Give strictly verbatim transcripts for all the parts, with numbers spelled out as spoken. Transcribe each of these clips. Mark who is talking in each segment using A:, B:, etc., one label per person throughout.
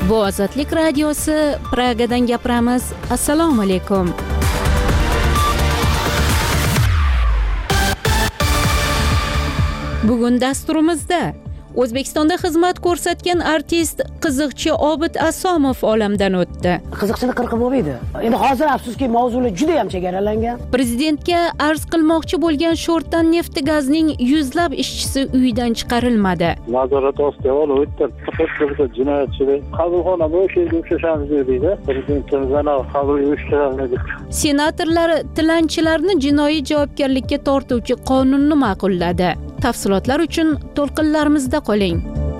A: Bu Ozodlik radiosi, Pragadan gapiramiz. Assalomu alaykum. Bugun dasturimizda O'zbekistonda xizmat ko'rsatgan artist qiziqchi Obid Asomov olamdan o'tdi.
B: Qiziqchini qirqib bo'lmaydi. Endi hozir afsuski mavzular juda ham chegaralangan.
A: Prezidentga arz qilmoqchi bo'lgan sho'rtan neft gazning yuzlab ishchisi uydan chiqarilmadi.
C: Nazorat ostiga olib o'tdi. Faqat jinoyatchilar qabulxona bo'sh edi, o'xshashamiz deydi. Prezidentimizdan qabul uyushtiriladi.
A: Senatorlar tilanchilarni jinoiy javobgarlikka tortuvchi qonunni ma'qulladi. Tafsilotlar uchun to'lqinlarimizda qoling.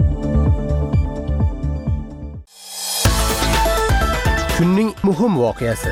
D: Kunning muhim voqeasi.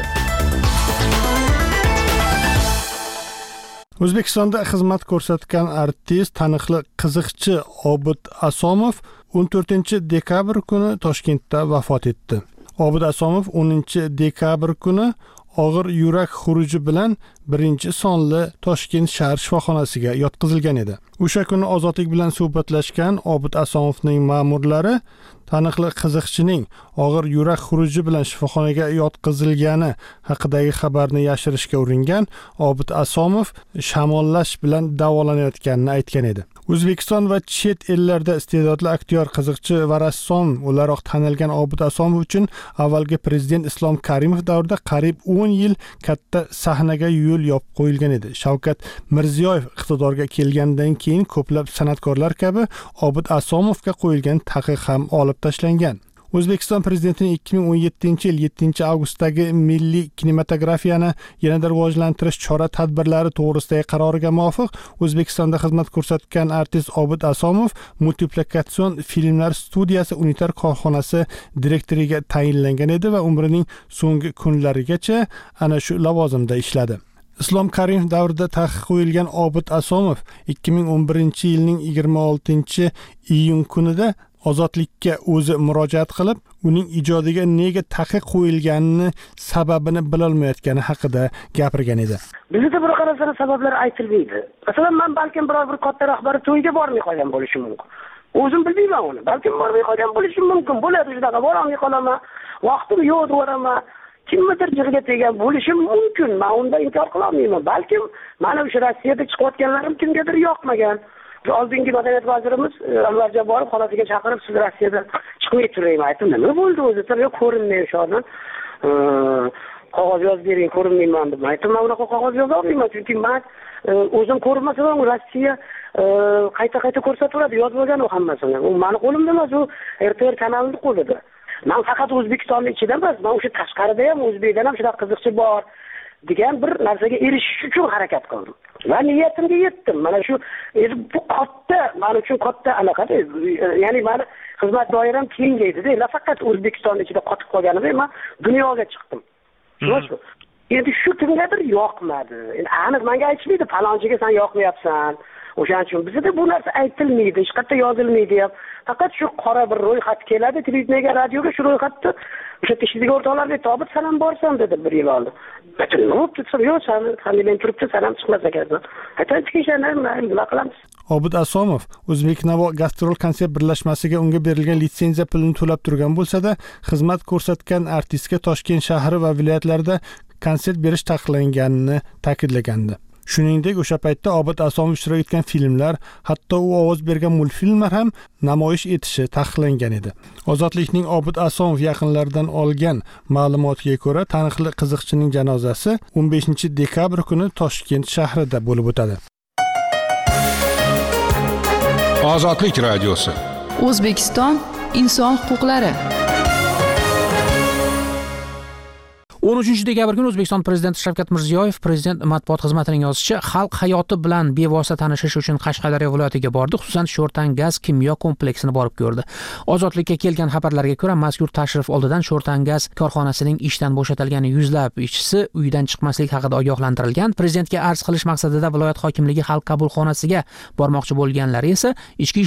D: O'zbekistonda xizmat ko'rsatgan artist, taniqli qiziqchi Obid Asomov o'n to'rtinchi dekabr kuni Toshkentda vafot etdi. Obid Asomov o'ninchi dekabr kuni og'ir yurak xuruji bilan birinchi sonli Toshkent shahar shifoxonasiga yotqizilgan edi. O'sha kuni Ozodlik bilan suhbatlashgan Obid Asomovning ma'murlari taniqli qiziqchining og'ir yurak xuruji bilan shifoxonaga yotqizilgani haqidagi xabarni yashirishga uringan Obid Asomov shamollash bilan davolanayotganini aytgan edi. O'zbekiston va chet ellarda iste'dodli aktyor, qiziqchi va rassom o'laroq tanilgan Obid Asomov uchun avvalgi prezident Islom Karimov davrida qariyb o'n yil katta sahnaga yo'l yopib qo'yilgan edi. Shavkat Mirziyoyev iqtidorga kelgandan keyin ko'plab san'atkorlar kabi Obid Asomovga qo'yilgan taqiq ham olib tashlangan. O'zbekiston prezidentining ikki ming o'n yettinchi yil yettinchi avgustdagi milliy kinematografiyani yanada rivojlantirish chora-tadbirlari to'g'risidagi qaroriga muvofiq O'zbekistonda xizmat ko'rsatgan artist Obid Asomov multiplikatsion filmlar studiyasi unitar korxonasi direktoriga tayinlangan edi va umrining so'nggi kunlarigacha ana shu lavozimda ishladi. Islom Karimov davrida taqiq qo'yilgan Obid Asomov ikki ming o'n birinchi yilning yigirma oltinchi iyun kunida Ozodlikka o'zi murojaat qilib, uning ijodiga nega taqiq qo'yilganini sababini bilolmayotgani haqida gapirgan edi.
B: Bizda bunaqa narsalar sabablari aytilmaydi. Masalan, men balkim biror bir katta rahbar to'yga bormay qolgan bo'lishim mumkin. O'zim bilmayman uni. Balkim bormay qolgan bo'lishim mumkin. Bo'ladi, shunaqa bormay qolaman. Vaqtim yo'q deb kimnidir jig'iga tegan bo'lishim mumkin. Men unda inkor qila olmayman. Balkim mana o'sha Rossiyada chiqayotganlarim kimgadir yoqmagan. Oldingi madaniyat vazirimiz Anvar Jabborov xonasiga chaqirib, siz Rossiyadan chiqmay turing aytdi. Nima bo'ldi o'zi? Tabii ko'rinmay o'shadan. Qog'oz yozib bering, ko'rinmayman deb aytdim. Men unaqa qog'oz yoza olmayman, chunki men o'zim ko'rinmasam ham Rossiya qayta-qayta ko'rsatadi, yozib olgan u hammasini. U meni qo'limda emas, u R T R kanalining qo'lida. Men faqat O'zbekistonning ichida emas, men o'sha tashqarida ham O'zbekdan ham shunaqa qiziqchi bor degan bir narsaga erishish uchun harakat qildim. Va niyatimga yetdim. Mana shu bu katta, men uchun katta aloqada. Ya'ni meni xizmat doiram kengaydi-da. Nafaqat O'zbekiston ichida qotib qolganim, men dunyoga chiqdim. Tushunasizmi? Endi shu kimgadir yoqmadi. Endi aniq menga aytishmaydi, falonchiga sen yoqmayapsan. O'shaning uchun bizda bu narsa aytilmaydi, hech qayerda yozilmaydi ham. Faqat shu qora bir ro'yxat keladi, televiziyaga, radioga shu ro'yxatni o'sha ishchiga o'rtoqlarga topib sanam borsan dedi bir yil oldin. Butun nima desa, yo'q, sen qanday turibdi, sanam chiqmas ekan. Aytaylik, nima qilamiz?
D: Obid Asomov O'zbeknavo gastrol konsert birlashmasiga unga berilgan litsenziya pulini to'lab turgan bo'lsa-da, xizmat ko'rsatgan artistga Toshkent shahri va viloyatlarda konsert berish taqiqlanganini ta'kidlagandi. Shuningdek, o'sha paytda Obid Asomov ishtirok etgan filmlar, hatto u ovoz bergan multfilmlar ham namoyish etishi taqiqlangan edi. Ozodlikning Obid Asomov yaqinlaridan olgan ma'lumotiga ko'ra, taniqli qiziqchining janozasi o'n beshinchi dekabr kuni Toshkent shahrida bo'lib o'tadi.
E: Ozodlik radiosi.
F: O'zbekiston inson huquqlari.
G: o'n uchinchi dekabr kuni O'zbekiston prezidenti Shavkat Mirziyoyev prezident matbuot xizmatining yozishicha, xalq hayoti bilan bevosita tanishish uchun Qashqadaryo viloyatiga bordi, xususan Sho'rtan gaz kimyo kompleksini borib ko'rdi. Ozodlikka kelgan xabarlarga ko'ra, mazkur tashrif oldidan Sho'rtan gaz korxonasining ishdan bo'shatilgan yuzlab ishchisi uydan chiqmaslik haqida ogohlantirilgan. Prezidentga arz qilish maqsadida viloyat hokimligi xalq qabulxonasiga bormoqchi bo'lganlar esa ichki ishlar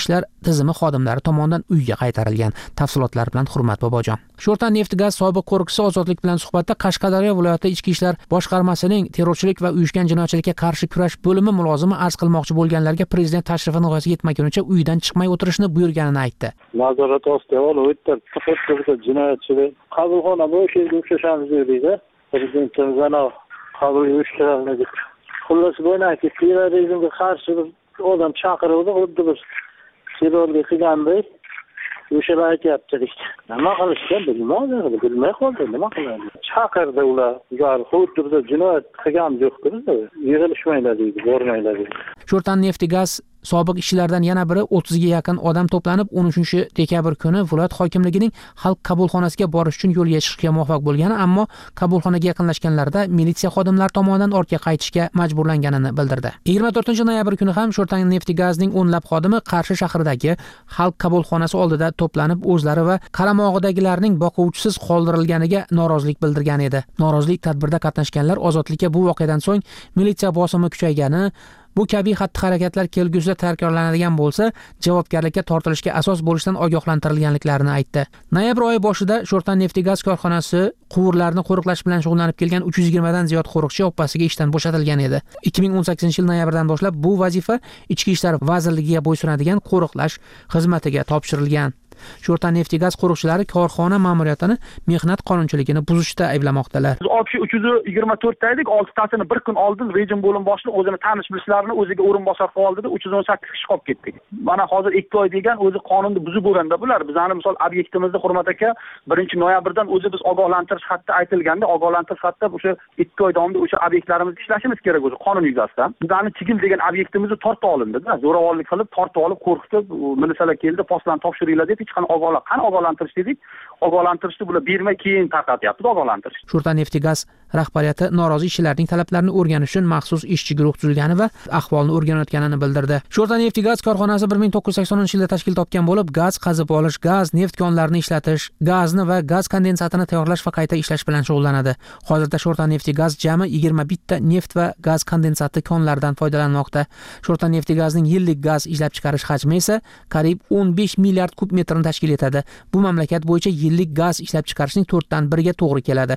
G: tizimi xodimlari tomonidan uyga qaytarilgan. Tafsilotlar bilan Hurmat Bobojon. Sho'rtan neft gaz sobiq qo'riqchisi Ozodlik bilan suhbatda Qashqadaryo viloyati Ichki ishlar boshqarmasining terrorchilik va uyushgan jinoyatchilikka qarshi kurash bo'limi mulozimi arz qilmoqchi bo'lganlarga prezident tashrifi nihoyasiga yetmagunicha uydan chiqmay o'tirishni buyurganini aytdi.
C: Nazorat ostiga olib o'tib, faqat jinoyatchilik qabulxona bo'yicha o'xshashamiz deydi. Prezidentimiz ana qabul uyushtiriladi. Xullas bo'ynaki terrorizmga qarshi odam chaqiruvdi, xuddi biz terrorlik qilgandek. O'shalar aytyapti. Nima qilishga bilmaydi, bilmay qoldi, nima qiladi? Chaqirdi ular, ular xuddi biz jinoyat qilgan yo'q-ku, yig'ilishmaylar deydi, bormaylar deydi.
G: Sho'rtan neft gaz sobiq ishchilardan yana biri o'ttizga yaqin odam to'planib o'n uchinchi dekabr kuni viloyat hokimligining xalq qabulxonasiga borish uchun yo'lga chiqishga muvaffaq bo'lgani, ammo qabulxonaga yaqinlashganlarida militsiya xodimlari tomonidan ortga qaytishga majburlanganini bildirdi. yigirma to'rtinchi noyabr kuni ham Sho'rtan neft gazning o'nlab xodimi Qarshi shahridagi xalq qabulxonasi oldida to'planib o'zlari va qaramog'idagilarning boquvchisiz qoldirilganiga norozilik bildirgan edi. Norozilik tadbirda qatnashganlar Ozodlikka bu voqeadan so'ng militsiya bosimi kuchaygani, bu kabi xatti-harakatlar kelgusida takrorlanadigan bo'lsa, javobgarlikka tortilishga asos bo'lishidan ogohlantirilganliklarini aytdi. Noyabr oyi boshida Sho'rtan neft gaz korxonasi quvurlarni qo'riqlash bilan shug'ullanib kelgan uch yuz yigirma dan ziyod qo'riqchi oppasiga ishdan bo'shatilgan edi. ikki ming o'n sakkizinchi yil noyabrdan boshlab bu vazifa Ichki ishlar vazirligiga bo'ysunadigan qo'riqlash xizmatiga topshirilgan. Sho'rtan neft gaz qo'riqchilari korxona ma'muriyatini mehnat qonunchiligini buzishda ayblamoqdalar.
H: Biz olti uch yuz yigirma to'rt ta edik, oltitasini bir kun oldin rejim bo'lim boshlig'i o'zini tanish bilishlarini o'ziga o'rinbosar qilib oldida uch yuz o'n sakkiz kishi qolib ketdik. Mana hozir ikki oy degan o'zi qonunni buzib o'randa bular. Bizani misol obyektimizda Hurmat aka birinchi noyabrdan o'zi biz ogohlantirish xati aytilganda, ogohlantirish xatida o'sha ikki oy davomida o'sha obyektlarimizda ishlashimiz kerak o'zi qonun yuzasidan. Bizani Chigil degan obyektimizni tortib olindi-da, zo'ravonlik qilib, tortib olib, qo'rqitib, militsiyalar keldi, postlarni topshiringlar deb hech qanday ogohlan, qani ogohlantirish dedik. Ogohlantirishni bular bermay keyin tarqatyapti ogohlantirish.
G: Sho'rtan neft gaz rahbariyati norozi ishchilarning talablarini o'rganish uchun maxsus ishchi guruh tuzilgani va ahvolni o'rganayotganini bildirdi. Sho'rtan neft gaz korxonasi bir ming to'qqiz yuz saksoninchi yilda tashkil topgan bo'lib, gaz qazib olish, gaz neft konlarini ishlatish, gazni va gaz kondensatini tayyorlash va qayta ishlash bilan shug'ullanadi. Hozirda Sho'rtan neft gaz jami yigirma bitta neft va gaz kondensati konlaridan foydalanmoqda. Sho'rtan neft gazning yillik gaz ishlab chiqarish hajmi esa qariyb o'n besh milliard kub metrni tashkil etadi. Bu mamlakat bo'yicha yillik gaz ishlab chiqarishning to'rtdan biriga to'g'ri keladi.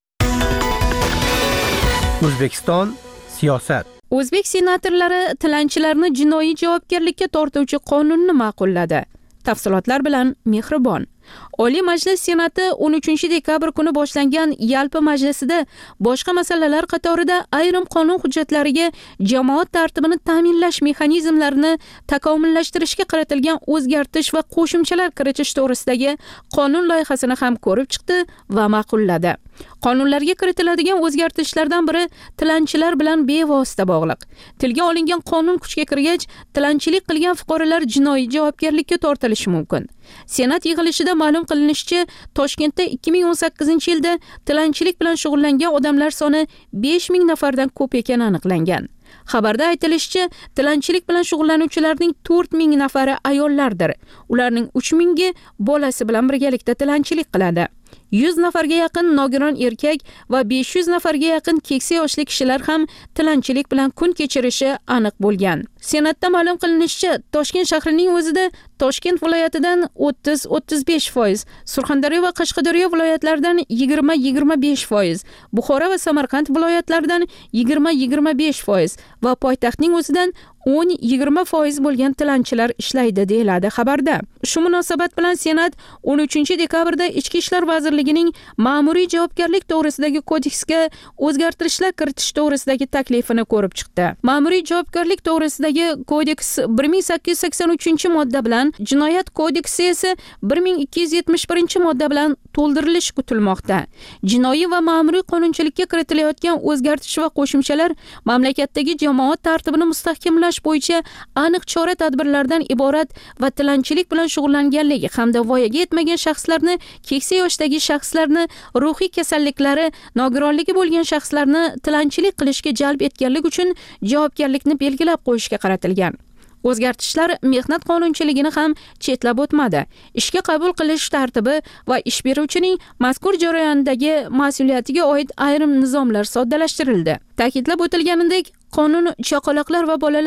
I: O'zbekiston siyosat.
A: O'zbek senatorlari tilanchilarni jinoiy javobgarlikka tortuvchi qonunni ma'qulladi. Tafsilotlar bilan Mehribon. Oliy Majlis Senati o'n uchinchi dekabr kuni boshlangan yalpi majlisida boshqa masalalar qatorida ayrim qonun hujjatlariga jamoat tartibini ta'minlash mexanizmlarini takomillashtirishga qaratilgan o'zgartirish va qo'shimchalar kiritish to'g'risidagi qonun loyihasini ham ko'rib chiqdi va ma'qulladi. Qonunlarga kiritiladigan o'zgartirishlardan biri tilanchilar bilan bevosita bog'liq. Tilga olingan qonun kuchga kirgach, tilanchilik qilgan fuqarolar jinoiy javobgarlikka tortilishi mumkin. Senat yig'ilishida ma'lum qilinishicha, Toshkentda ikki ming o'n sakkizinchi yilda tilanchilik bilan shug'ullangan odamlar soni besh ming nafardan ko'p ekani aniqlangan. Xabarda aytilishicha, tilanchilik bilan shug'ullanuvchilarning to'rt ming nafari ayollardir. Ularning uch mingi bolasi bilan birgalikda tilanchilik qiladi. yuz nafarga yaqin nogiron erkak va besh yuz nafarga yaqin keksa yoshli kishilar ham tilanchilik bilan kun kechirishi aniq bo'lgan. Senatda ma'lum qilinishicha, Toshkent shahrining o'zida Toshkent viloyatidan o'ttiz o'ttiz besh foiz, Surxondaryo va Qashqadaryo viloyatlaridan yigirma yigirma besh foiz, Buxoro va Samarqand viloyatlaridan yigirma yigirma besh foiz va poytaxtning o'zidan o'n yigirma foiz bo'lgan tilanchilar ishlaydi deyiladi xabarda. Shu munosabat bilan Senat o'n uchinchi dekabrda Ichki ishlar vazirligining ma'muriy javobgarlik to'g'risidagi kodeksga o'zgartirishlar kiritish to'g'risidagi taklifini ko'rib chiqdi. Ma'muriy javobgarlik to'g'risidagi kodeks bir ming sakkiz yuz sakson uchinchi modda bilan, Jinoyat kodeksi esa bir ming ikki yuz yetmish birinchi modda bilan to'ldirilishi kutilmoqda. Jinoiy va ma'muriy qonunchilikka kiritilayotgan o'zgartirish va qo'shimchalar mamlakatdagi jamoat tartibini mustahkamlash bo'yicha aniq chora-tadbirlardan iborat va tilanchilik bilan shug'ullanganligi hamda voyaga yetmagan shaxslarni, keksa yoshdagi shaxslarni, ruhiy kasalliklari, nogironligi bo'lgan shaxslarni tilanchilik qilishga jalb etganlik uchun javobgarlikni belgilab qo'yishga qaratilgan. O'zgartishlar mehnat qonunchiligini ham chetlab o'tmadi. Ishga qabul qilish tartibi va ish beruvchining mazkur jarayondagi mas'uliyatiga oid ayrim nizomlar soddalashtirildi. Ta'kidlab o'tilganidek, qonun chaqaloqlar va bolalar,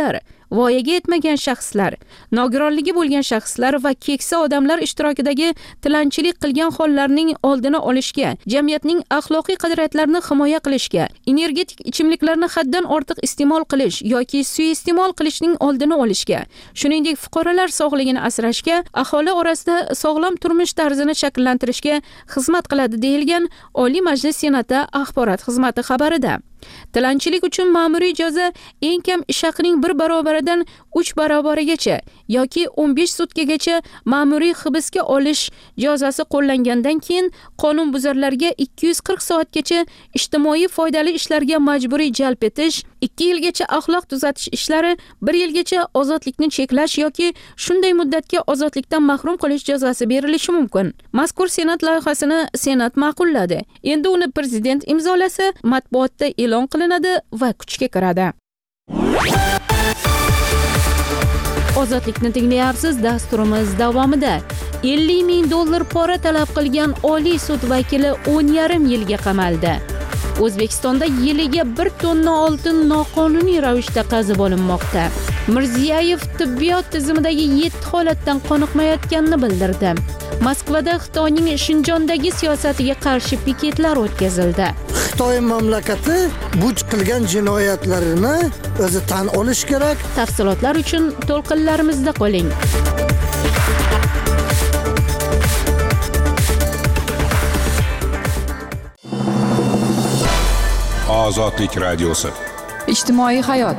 A: voyaga yetmagan shaxslar, nogironligi bo'lgan shaxslar va keksa odamlar ishtirokidagi tilanchilik qilgan hollarning oldini olishga, jamiyatning axloqiy qadriyatlarini himoya qilishga, energetik ichimliklarni haddan ortiq iste'mol qilish yoki suiiste'mol qilishning oldini olishga, shuningdek fuqarolar sog'ligini asrashga, aholi orasida sog'lom turmush tarzini shakllantirishga xizmat qiladi deyilgan Oliy Majlis Senati axborot xizmati xabarida. Tilanchilik uchun ma'muriy jazo eng kam ish haqining bir barobaridan uch barobarigacha yoki o'n besh sutkagacha ma'muriy hibsga olish jazosi qo'llangandan keyin qonunbuzarlarga ikki yuz qirq soatgacha ijtimoiy foydali ishlarga majburiy jalb etish, ikki yilgacha axloq tuzatish ishlari, bir yilgacha ozodlikni cheklash yoki shunday muddatga ozodlikdan mahrum qilish jazosi berilishi mumkin. Mazkur Senat loyihasini Senat ma'qulladi. Endi uni prezident imzolasa, matbuotda e'lon qilinadi va kuchga kiradi. Ozodlikni tinglayapsiz. Dasturimiz davomida ellik ming dollar pora talab qilgan Oliy sud vakili o'n yarim yilga qamaldi. O'zbekistonda yiliga bir tonna oltin noqonuniy ravishda qazib olinmoqda. Mirziyoyev tibbiyot tizimidagi yetti holatdan qoniqmayotganini bildirdi. Moskvada Xitoyning Shinjondagi siyosatiga qarshi piketlar o'tkazildi.
J: Xitoy mamlakati bu qilgan jinoyatlarini o'zi tan olish kerak.
A: Tafsilotlar uchun to'lqinlarimizda qoling.
E: Ozodlik radiosi.
F: Ijtimoiy hayot.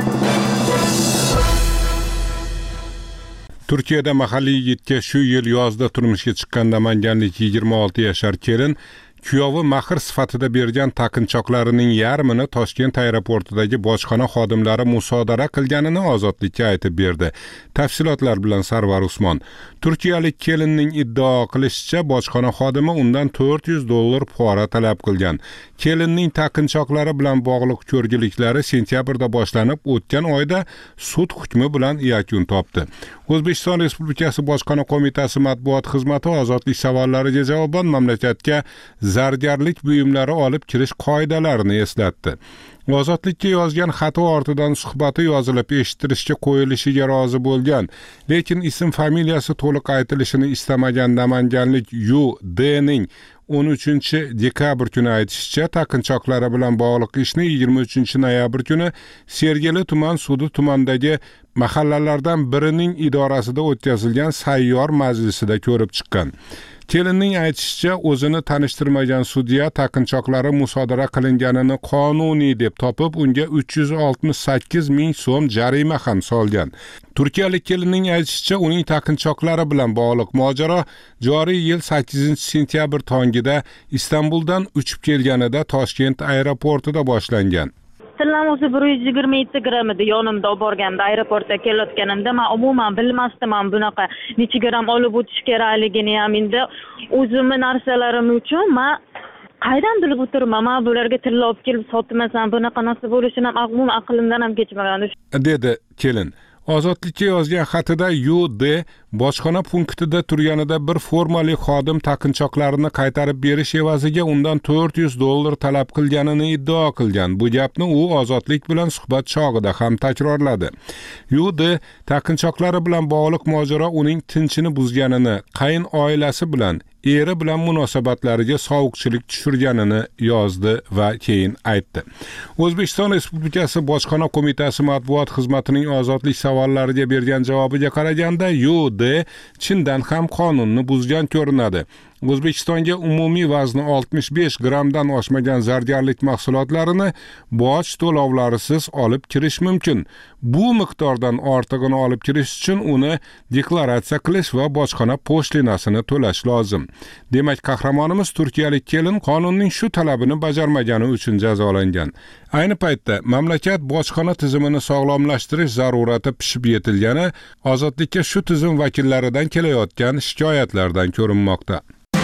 E: Turkiyada mahalliy yigitga shu yil yozda turmushga chiqqan namanganlik yigirma olti yashar kelin kuyovi mahr sifatida bergan taqinchoqlarining yarmini Toshkent aeroportidagi bojxona xodimlari musodara qilganini Ozodlikka aytib berdi. Tafsilotlar bilan Sarvar Usmon. Turkiyalik kelinning iddao qilishicha, bojxona xodimi undan to'rt yuz dollar pora talab qilgan. Kelinning taqinchoqlari bilan bog'liq ko'rgiliklari sentyabrda boshlanib, o'tgan oyda sud hukmi bilan yakun topdi. O'zbekiston Respublikasi Bojxona qo'mitasi matbuot xizmati ozodlik savollariga javoban mamlakatga zargarlik buyumlari olib kirish qoidalarini eslatdi. Ozodlikka yozgan xati ortidan suhbati yozilib eshittirishga qo'yilishiga rozi bo'lgan, lekin ism familiyasi to'liq aytilishini istamagan namanganlik Yu D'ning o'n uchinchi dekabr kuni aytishicha, taqinchoqlari bilan bog'liq ishni yigirma uchinchi noyabr kuni Sergeli tuman sudi tumandagi mahallalardan birining idorasida o'tkazilgan sayyor majlisida ko'rib chiqqan. Kelinning aytishicha, o'zini tanishtirmagan sudya taqinchoqlari musodara qilinganini qonuniy deb topib, unga uch yuz oltmish sakkiz ming so'm jarima ham solgan. Turkiyalik kelinning aytishicha, uning taqinchoqlari bilan bog'liq mojaro joriy yil sakkizinchi sentyabr tongida Istanbuldan uchib kelganida Toshkent aeroportida boshlangan.
K: Tillam o'zi bir yuz yigirma yetti gramm edi. Yonimda olib borganda aeroportga kelayotganimda men umuman bilmasdim ham bunaqa necha gramm olib o'tish kerakligini ham. Endi o'zimning narsalarim uchun men qaydan bilib o'tirman? Men bularga tilla olib kelib sotmasam bunaqa narsa bo'lishini ham umuman aqlimdan ham kechmagan
E: dedi kelin. Ozodlikka yozgan xatida Yu D bojxona punktida turganida bir formali xodim taqinchoqlarini qaytarib berish evaziga undan to'rt yuz dollar talab qilganini iddao qilgan. Bu gapni u Ozodlik bilan suhbat chog'ida ham takrorladi. Yu D taqinchoqlari bilan bog'liq mojaro uning tinchini buzganini, qayin oilasi bilan, eri bilan munosabatlariga sovuqchilik tushirganini yozdi va keyin aytdi. O'zbekiston Respublikasi Bojxona qo'mitasi matbuot xizmatining ozodlik savollariga bergan javobiga qaraganda, Yu D chindan ham qonunni buzgan ko'rinadi. O'zbekistonga umumiy vazni oltmish besh grammdan oshmagan zargarlik mahsulotlarini boj to'lovlarisiz olib kirish mumkin. Bu miqdordan ortig'ini olib kirish uchun uni deklaratsiya qilish va bojxona poshtinasini to'lash lozim. Demak, qahramonimiz turkiyalik kelin qonunning shu talabini bajarmagani uchun jazolangan. Ayni paytda mamlakat bojxona tizimini sog'lomlashtirish zarurati pishib yetilgani Ozodlikka shu tizim vakillaridan kelayotgan shikoyatlardan ko'rinmoqda.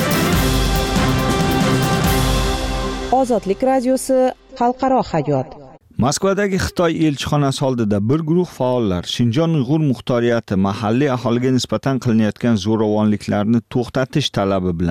L: Ozodlik radiosi xalqaro hayot.
M: Moskvadagi Xitoy elchixonasi oldida bir guruh faollar Shinjon Uyg'ur muxtoriyati mahalliy aholiga nisbatan qilinayotgan zo'ravonliklarni to'xtatish talabi bilan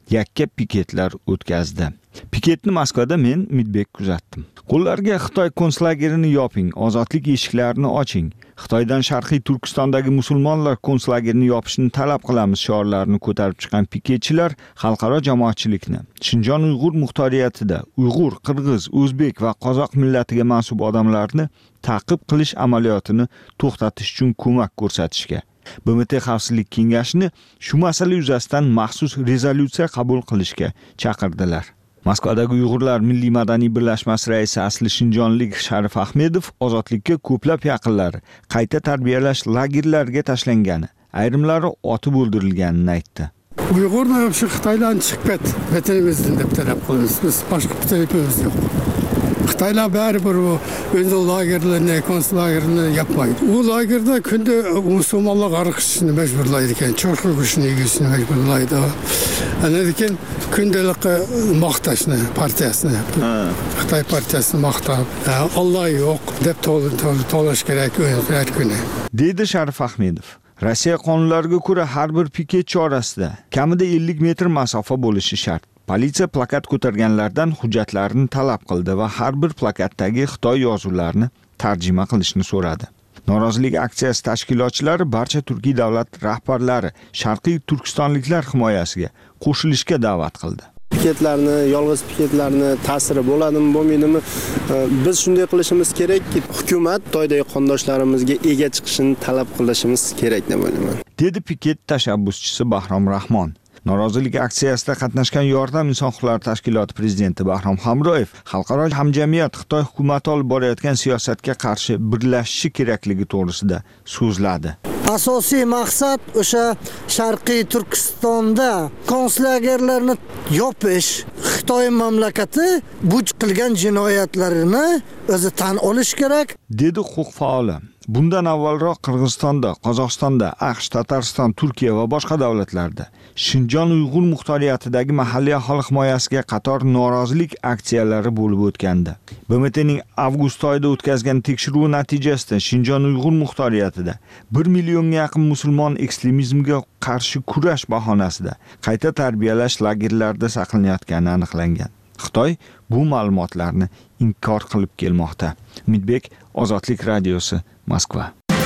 M: yakka piketlar o'tkazdi. Piketni Moskvada men Midbek kuzatdim. Qo'llarga Xitoy konslagerini yoping, ozodlik eshiklarini oching. Xitoydan Sharqiy Turkistondagi musulmonlar konslagerini yopishni talab qilamiz shiorlarini ko'tarib chiqqan piketchilar xalqaro jamoatchilikni Shinjon Uyg'ur muxtoriyatida Uyg'ur, Qirg'iz, O'zbek va Qozoq millatiga mansub odamlarni ta'qib qilish amaliyotini to'xtatish uchun ko'mak ko'rsatishga, B M T Xavfsizlik kengashini shu masala yuzasidan maxsus rezolyutsiya qabul qilishga chaqirdilar. Moskvadagi Uyg'urlar Milliy madaniy birlashmasi raisi asli shinjonlik Sharif Ahmedov ozodlikka ko'plab yaqinlari qayta tarbiyalash lagerlariga tashlangani, ayrimlari otib o'ldirilganini aytdi.
N: Uyg'urlar shu Xitoydan chiqib ket, vatanimizdan deb talab qilamiz. Biz boshqa talabimiz yo'q. Xitoylar baribir o'zi lagerlarni, konslagerlarni yapmaydi. U lagerda kunda musulmonlar arqishni majburlaydi ekan, cho'rqi go'shtini yeyishni majburlaydi. Ana ekan kundalik maqtashni partiyasini, Xitoy partiyasini maqtab, Alloh yo'q deb to'lash kerak har kuni.
M: Dedi Sharif Ahmedov. Rossiya qonunlariga ko'ra har bir piketchi orasida kamida ellik metr masofa bo'lishi shart. Politsiya plakat ko'targanlardan hujjatlarini talab qildi va har bir plakatdagi Xitoy yozuvlarini tarjima qilishni so'radi. Norozilik aksiyasi tashkilotchilari barcha turkiy davlat rahbarlari Sharqiy Turkistonliklar himoyasiga qo'shilishga da'vat qildi.
O: Piketlarni, yolg'iz piketlarni ta'siri bo'ladimi, bo'lmaydimi? Biz shunday qilishimiz kerakki, hukumat Xitoydagi qondoshlarimizga ega chiqishini talab qilishimiz kerak deb o'ylayman.
M: Dedi piket tashabbuschisi Bahrom Rahmon. Norozilik aksiyasida qatnashgan Yordam inson huquqlari tashkiloti prezidenti Bahrom Hamroyev xalqaro hamjamiyat Xitoy hukumati olib borayotgan siyosatga qarshi birlashishi kerakligi to'g'risida so'zladi.
J: Asosiy maqsad o'sha Sharqiy Turkistonda konslagerlarni yopish, Xitoy mamlakati bu qilgan jinoyatlarini o'zi tan olish kerak,
M: dedi huquq faoli. Bundan avvalroq Qirg'izistonda, Qozog'istonda, AQSh, Tatariston, Turkiya va boshqa davlatlarda Shinjon Uyg'ur muxtoriyatidagi mahalliy aholi himoyasiga qator norozilik aksiyalari bo'lib o'tgandi. B M T'ning avgust oyida o'tkazgan tekshiruvi natijasida Shinjon Uyg'ur muxtoriyatida bir millionga yaqin musulmon ekstremizmga qarshi kurash bahonasida qayta tarbiyalash lagerlarida saqlanayotgani aniqlangan. Xitoy bu ma'lumotlarni inkor qilib kelmoqda. Midbek, Ozodlik radiosi, Moskva.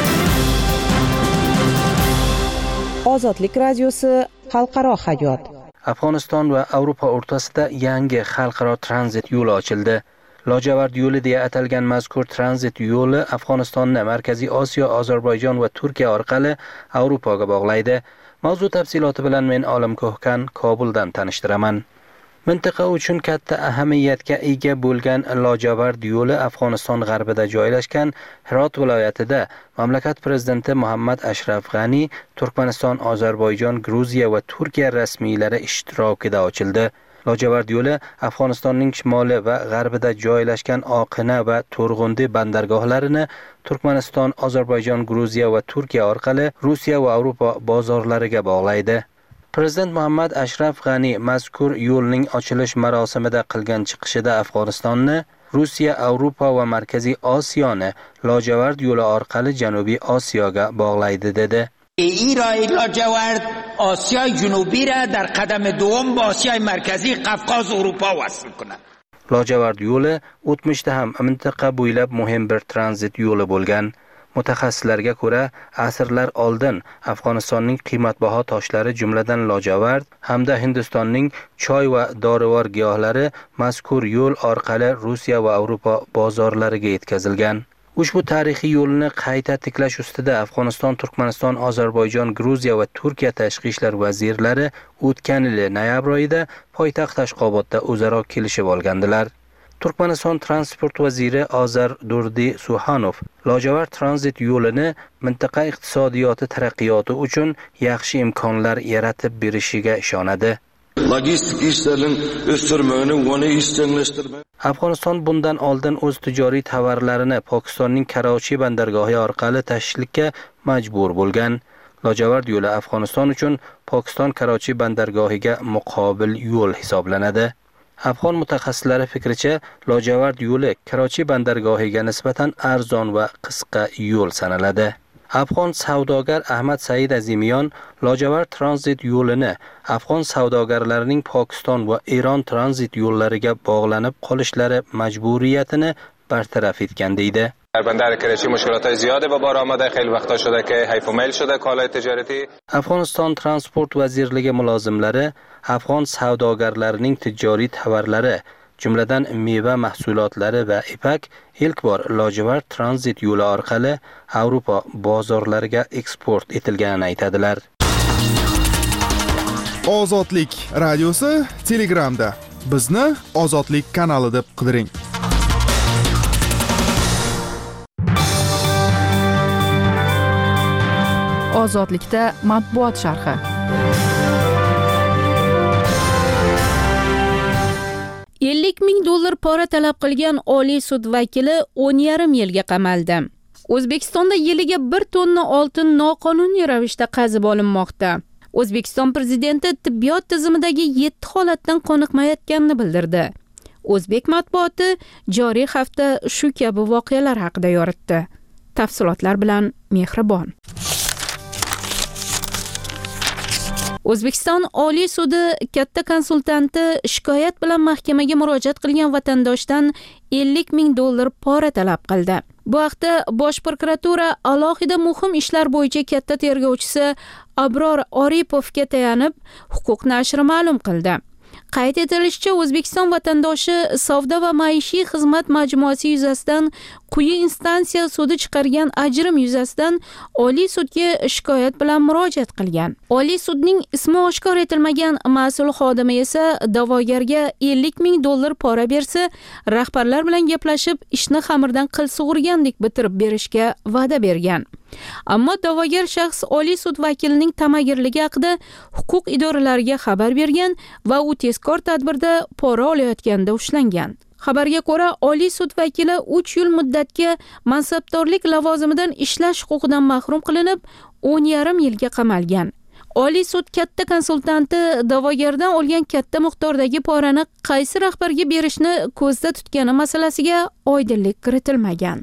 L: Ozodlik radiosi, xalqaro hayot.
G: Afg'oniston va Yevropa o'rtasida yangi xalqaro tranzit yo'li ochildi. Lojavard yo'li deya atalgan mazkur tranzit yo'li Afg'onistonni Markaziy Osiyo, Ozarbayjon va Turkiya orqali Yevropaga bog'laydi. Mavzu tafsiloti bilan men Olim Ko'hkan Kobuldan tanishtiraman. Mintaqa uchun katta ahamiyatga ega bo'lgan Lojavard yo'li Afg'oniston g'arbida joylashgan Hirot viloyatida mamlakat prezidenti Muhammad Ashraf G'ani, Turkmaniston, Ozarbayjon, Gruziya va Turkiya rasmiylari ishtirokida ochildi. Lojavard yo'li Afg'onistonning shimoli va g'arbida joylashgan Oqina va To'rg'undi bandargohlarini Turkmaniston, Ozarbayjon, Gruziya va Turkiya orqali Rossiya va Yevropa bozorlariga bog'laydi. Prezident Muhammad Ashraf G'ani mazkur yo'lning ochilish marosimida qilgan chiqishida Afg'onistonni Rossiya, Yevropa va Markaziy Osiyoni Lojavard yo'li orqali Janubiy Osiyoga bog'laydi dedi.
P: این راه لاجورد آسیای جنوبی را در قدم دوم با آسیای مرکزی قفقاز اروپا وصل کند.
G: Lojavard yo'li o'tmishda ham mintaqa bo'ylab muhim bir tranzit yo'li bo'lgan. Mutaxassislarga ko'ra, asrlar oldin Afg'onistonning qiymatbaho toshlari, jumladan lojavard hamda Hindistonning choy va dorivor giyohlari mazkur yo'l orqali Rossiya va Yevropa bozorlariga yetkazilgan. Ushbu tarixiy yo'lni qayta tiklash ustida Afg'oniston, Turkmaniston, Ozarbayjon, Gruziya va Turkiya tashqi ishlar vazirlari o'tgan yil noyabr oyida poytaxt Ashxobodda o'zaro kelishib olgandilar. Turkmaniston transport vaziri Ozar Durdi Suhanov Lojavard tranzit yo'lini mintaqa iqtisodiyoti taraqqiyoti uchun yaxshi imkonlar yaratib berishiga ishonadi.
Q: Logistik ishlarning o'stirmani va uni istenglashtirmani.
G: Afg'oniston bundan oldin o'z tijoriy tovarlarini Pokistonning Karachi bandargohi orqali tashishlikka majbur bo'lgan. Lojavard yo'li Afg'oniston uchun Pokiston Karachi bandargohiga muqobil yo'l hisoblanadi. Afg'on mutaxassislari fikricha, Lojavard yo'li Karachi bandargohiga nisbatan arzon va qisqa yo'l sanaladi.
I: Afg'on savdogar Ahmad Said Azimiyon Lojavard tranzit yo'lini afg'on savdogarlarining Pokiston va Eron tranzit yo'llariga bog'lanib qolishlari majburiyatini bartaraf etgan deydi.
R: در بندر کرچی مشکلات زیاده و بار آمده خیلی وقتا شده که حیف و میل شده کالای تجارتی.
I: Afg'oniston transport vazirligi mulozimlari afg'on savdogarlarining tijoriy tovarlari, jumladan meva mahsulotlari va ipak ilk bor Lojavard tranzit yo'li orqali Yevropa bozorlariga eksport etilganini aytadilar.
S: Ozodlik radiosi Telegramda. Bizni Ozodlik kanali deb qidiring.
F: Ozodlikda matbuot sharhi.
A: ellik ming dollar pora talab qilgan Oliy sud vakili o'n yarim yilga qamaldi. O'zbekistonda yiliga bir tonna oltin noqonuniy ravishda qazib olinmoqda. O'zbekiston prezidenti tibbiyot tizimidagi yetti holatdan qoniqmayotganini bildirdi. O'zbek matbuoti joriy hafta shu kabi voqealar haqida yoritdi. Tafsilotlar bilan Mehribon. O'zbekiston Oliy sudi katta konsultanti shikoyat bilan mahkamaga murojaat qilgan vatandoshdan ellik ming dollar pora talab qildi. Bu haqda Bosh prokuratura alohida muhim ishlar bo'yicha katta tergovchisi Abror Oripovga tayanib, huquq nashri ma'lum qildi. Qayd etilishicha, O'zbekiston vatandoshi savdo va maishiy xizmat majmuasi yuzasidan quyi instansiya sudi chiqargan ajrim yuzasidan Oliy sudga shikoyat bilan murojaat qilgan. Oliy sudning ismi oshkor etilmagan mas'ul xodimi esa da'vogarga ellik ming dollar pora bersa, rahbarlar bilan gaplashib, ishni xamirdan qil sug'urgandek bitirib berishga va'da bergan. Ammo da'vogar shaxs Oliy sud vakilining tamagirligi haqida huquq idoralariga xabar bergan va u tezkor tadbirda pora olayotganda ushlangan. Xabarga ko'ra, Oliy sud vakili uch yil muddatga mansabdorlik lavozimidan ishlash huquqidan mahrum qilinib, o'n yarim yilga qamalgan. Oliy sud katta konsultanti da'vogardan olgan katta miqdordagi porani qaysi rahbarga berishni ko'zda tutgani masalasiga oydinlik kiritilmagan.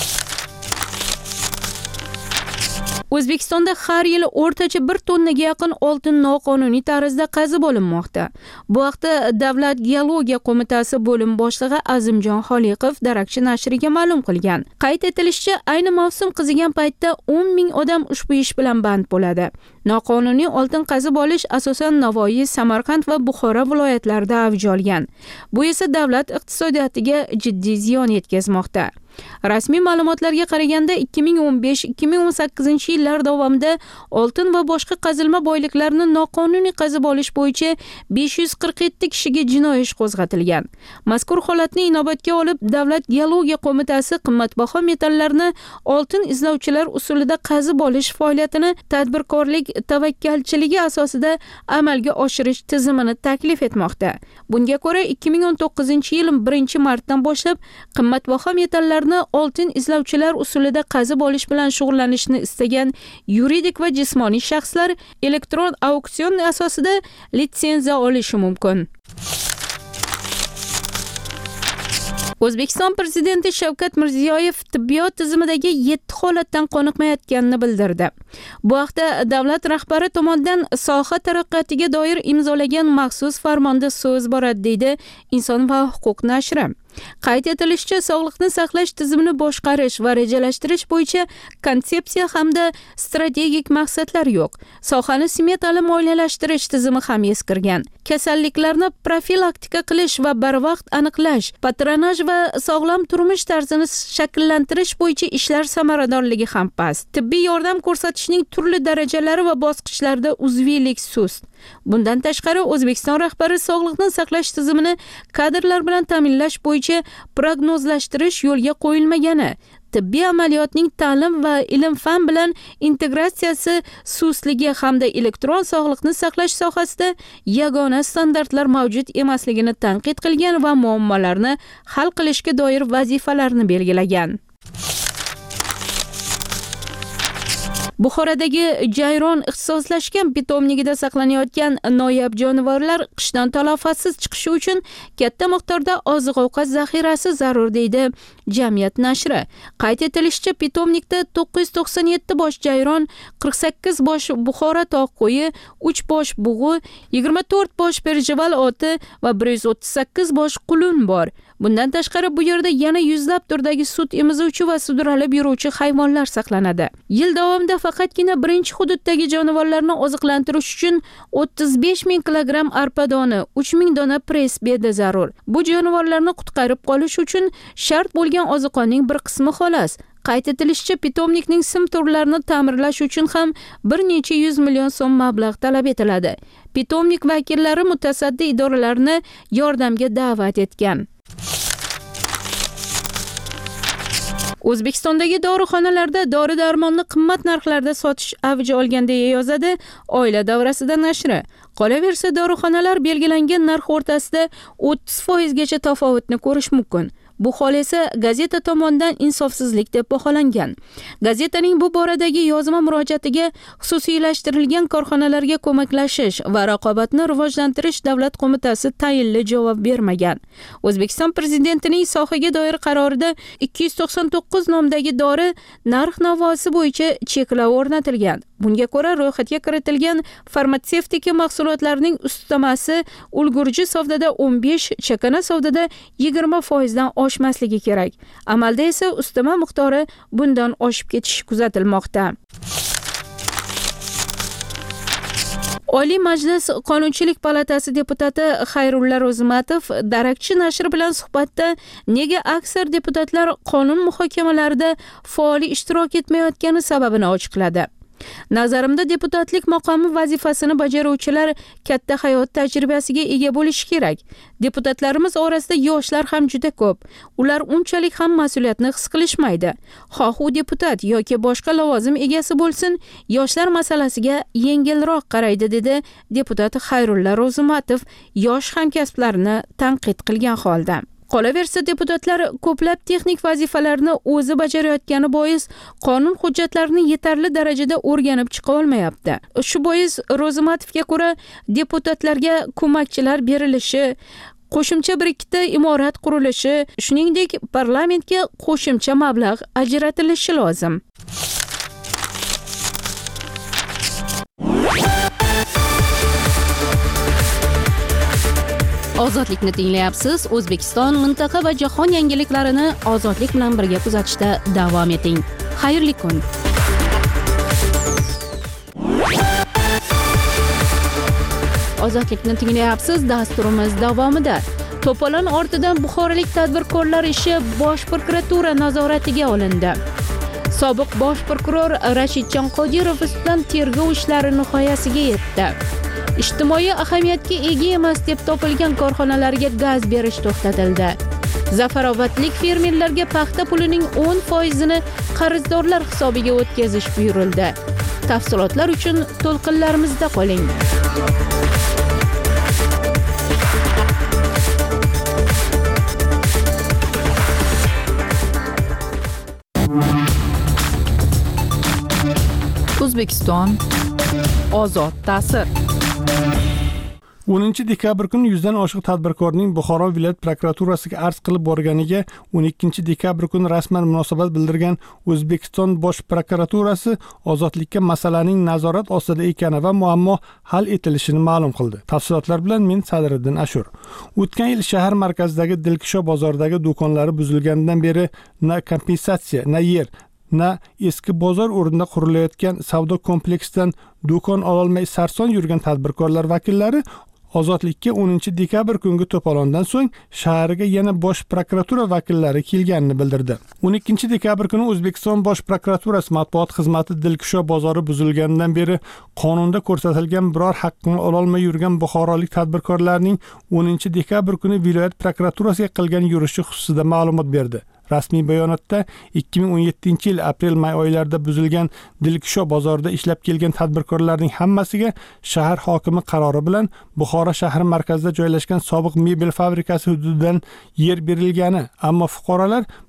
A: O'zbekistonda har yili o'rtacha bir tonnaga yaqin oltin noqonuniy tarzda qazib olinmoqda. Bu haqda Davlat geologiya qo'mitasi bo'lim boshlig'i Azimjon Xoliqov Darakchi nashriga ma'lum qilgan. Qayd etilishicha, ayni mavsum qizigan paytda o'n ming odam ushbu ish bilan band bo'ladi. Noqonuniy oltin qazib olish asosan Navoiy, Samarqand va Buxoro viloyatlarida avj olgan. Bu esa davlat iqtisodiyotiga jiddiy ziyon yetkazmoqda. Rasmiy ma'lumotlarga qaraganda ikki ming o'n besh ikki ming o'n sakkizinchi yillar davomida oltin va boshqa qazilma boyliklarini noqonuniy qazib olish bo'yicha besh yuz qirq yetti kishiga jinoiy ish qo'zg'atilgan. Mazkur holatni inobatga olib, Davlat geologiya qo'mitasi qimmatbaho metallarni oltin izlovchilar usulida qazib olish faoliyatini tadbirkorlik tavakkalchiligi asosida amalga oshirish tizimini taklif etmoqda. Bunga ko'ra, ikki ming o'n to'qqizinchi yil birinchi martdan boshlab qimmatbaho metallarni oltin izlovchilar usulida qazib olish bilan shug'ullanishni istagan yuridik va jismoniy shaxslar elektron auksion asosida litsenziya olishi mumkin. O'zbekiston prezidenti Shavkat Mirziyoyev tibbiyot tizimidagi yetti holatdan qoniqmayotganini bildirdi. Bu haqda davlat rahbari tomonidan soha taraqqiyotiga doir imzolagan maxsus farmonda so'z boradi, deydi Inson va huquq nashri. Qayd etilishicha, sog'liqni saqlash tizimini boshqarish va rejalashtirish bo'yicha konsepsiya hamda strategik maqsadlar yo'q. Sohani smetali moliyalashtirish tizimi ham eskirgan. Kasalliklarni profilaktika qilish va barvaqt aniqlash, patronaj va sog'lom turmush tarzini shakllantirish bo'yicha ishlar samaradorligi ham past. Tibbiy yordam ko'rsatishning turli darajalari va bosqichlarida uzviylik sust. Bundan tashqari, O'zbekiston rahbari sog'liqni saqlash tizimini kadrlar bilan ta'minlash bo'yicha prognozlashtirish yo'lga qo'yilmagani, tibbiy amaliyotning ta'lim va ilm-fan bilan integratsiyasi sustligi hamda elektron sog'liqni saqlash sohasida yagona standartlar mavjud emasligini tanqid qilgan va muammolarni hal qilishga doir vazifalarni belgilagan. Buxorodagi Jayron ixtisoslashgan pitomnigida saqlanayotgan noyob jonivorlar qishdan talofatsiz chiqishi uchun katta miqdorda oziq-ovqat zaxirasi zarur deydi Jamiyat nashri. Qayd etilishicha, pitomnikda to'qqiz yuz to'qson yetti bosh jayron, qirq sakkiz bosh Buxoro tog' qo'yi, uch bosh bug'u, yigirma to'rt bosh perjival oti va bir yuz o'ttiz sakkiz bosh qulun bor. Bundan tashqari bu yerda yana yuzlab turdagi sut emizuvchi va sudralib yuruvchi hayvonlar saqlanadi. Yil davomida faqatgina birinchi hududdagi jonivorlarni oziqlantirish uchun o'ttiz besh ming kilogramm arpa doni, uch ming dona press beda zarur. Bu jonivorlarni qutqarib qolish uchun shart bo'lgan oziqonning bir qismi xolos. Qayd etilishicha, pitomnikning sim turlarini ta'mirlash uchun ham bir necha yuz million so'm mablag' talab etiladi. Pitomnik vakillari mutasaddi idoralarni yordamga da'vat etgan. O'zbekistondagi dorixonalarda dori-darmonni qimmat narxlarda sotish avj olgan deya yozadi Oila davrasida nashri. Qolaversa, dorixonalar belgilangan narx o'rtasida o'ttiz foiz gacha tafovutni ko'rish mumkin. Bu hol esa gazeta tomonidan insofsizlik deb baholangan. Gazetaning bu boradagi yozma murojaatiga xususiylashtirilgan korxonalarga ko'maklashish va raqobatni rivojlantirish davlat qo'mitasi tayinli javob bermagan. O'zbekiston prezidentining sohaga doir qarorida ikki yuz to'qson to'qqiz nomdagi dori narx-navosi bo'yicha cheklov o'rnatilgan. Bunga ko'ra, ro'yxatga kiritilgan farmatsevtika mahsulotlarining ustamasi ulgurji savdoda o'n besh, chakana savdoda yigirma foizdan oshmasligi kerak. Amalda esa ustama miqdori bundan oshib ketishi kuzatilmoqda. Oliy Majlis Qonunchilik palatasi deputati Xayrulla Ro'zimatov Darakchi nashri bilan suhbatda nega aksar deputatlar qonun muhokamalarida faol ishtirok etmayotgani sababini ochiqladi. Nazarimda, deputatlik maqomi vazifasini bajaruvchilar katta hayot tajribasiga ega bo'lishi kerak. Deputatlarimiz orasida yoshlar ham juda ko'p. Ular unchalik ham mas'uliyatni his qilishmaydi. Xoh u deputat yoki boshqa lavozim egasi bo'lsin, yoshlar masalasiga yengilroq qaraydi, dedi deputat Xayrulla Ro'zimatov yosh hamkasblarini tanqid qilgan holda. Qolaversa, deputatlar ko'plab texnik vazifalarni o'zi bajarayotgani bois qonun hujjatlarini yetarli darajada o'rganib chiqa olmayapti. Shu bois Ro'zimatovga ko'ra deputatlarga ko'makchilar berilishi, qo'shimcha bir ikkita imorat qurilishi, shuningdek parlamentga qo'shimcha mablag' ajratilishi lozim. Ozodlikni tinglayapsiz. O'zbekiston, mintaqa va jahon yangiliklarini ozodlik bilan birga kuzatishda davom eting. Xayrli kun. Ozodlikni tinglayapsiz. Dasturimiz davomida To'polon ortidan buxorolik tadbirkorlar ishi Bosh prokuratura nazoratiga olindi. Sobiq bosh prokuror Rashidjon Qodirov ustidan tergov ishlari nihoyasiga yetdi. Ijtimoiy ahamiyatga ega emas deb topilgan korxonalarga gaz berish to'xtatildi. Zafarobodlik fermerlarga paxta pulining o'n foizini qarzdorlar hisobiga o'tkazish buyurildi. Tafsilotlar uchun to'lqinlarimizda qoling.
F: O'zbekiston ozod ta'sir.
D: o'ninchi dekabr kuni yuzdan oshiq tadbirkorning Buxoro viloyat prokuraturasiga arz qilib borganiga o'n ikkinchi dekabr kuni rasman munosabat bildirgan O'zbekiston Bosh prokuraturasi ozodlikka masalaning nazorat ostida ekani va muammo hal etilishini ma'lum qildi. Tafsilotlar bilan men Sadriddin Ashur. O'tgan yil shahar markazidagi Dilkisho bozoridagi do'konlari buzilganidan beri na kompensatsiya, na yer, na eski bozor o'rnida qurilayotgan savdo kompleksidan do'kon ololmay sarson yurgan tadbirkorlar vakillari ozodlikka o'ninchi dekabr kungi to'polondan so'ng shaharga yana Bosh prokuratura vakillari kelganini bildirdi. o'n ikkinchi dekabr kuni O'zbekiston Bosh prokuraturasi matbuot xizmati Dilkisho bozori buzilganidan beri qonunda ko'rsatilgan biror haqqini ololmay yurgan buxorolik tadbirkorlarning o'ninchi dekabr kuni viloyat prokuraturasiga qilgan yurishi xususida ma'lumot berdi. Rasmiy bayonotda ikki ming o'n yettinchi yil aprel-may oylarida buzilgan Dilkisho bozorida ishlab kelgan tadbirkorlarning hammasiga shahar hokimi qarori bilan Buxoro shahar markazida joylashgan sobiq mebel fabrikasi hududidan yer berilgani, ammo fuqarolar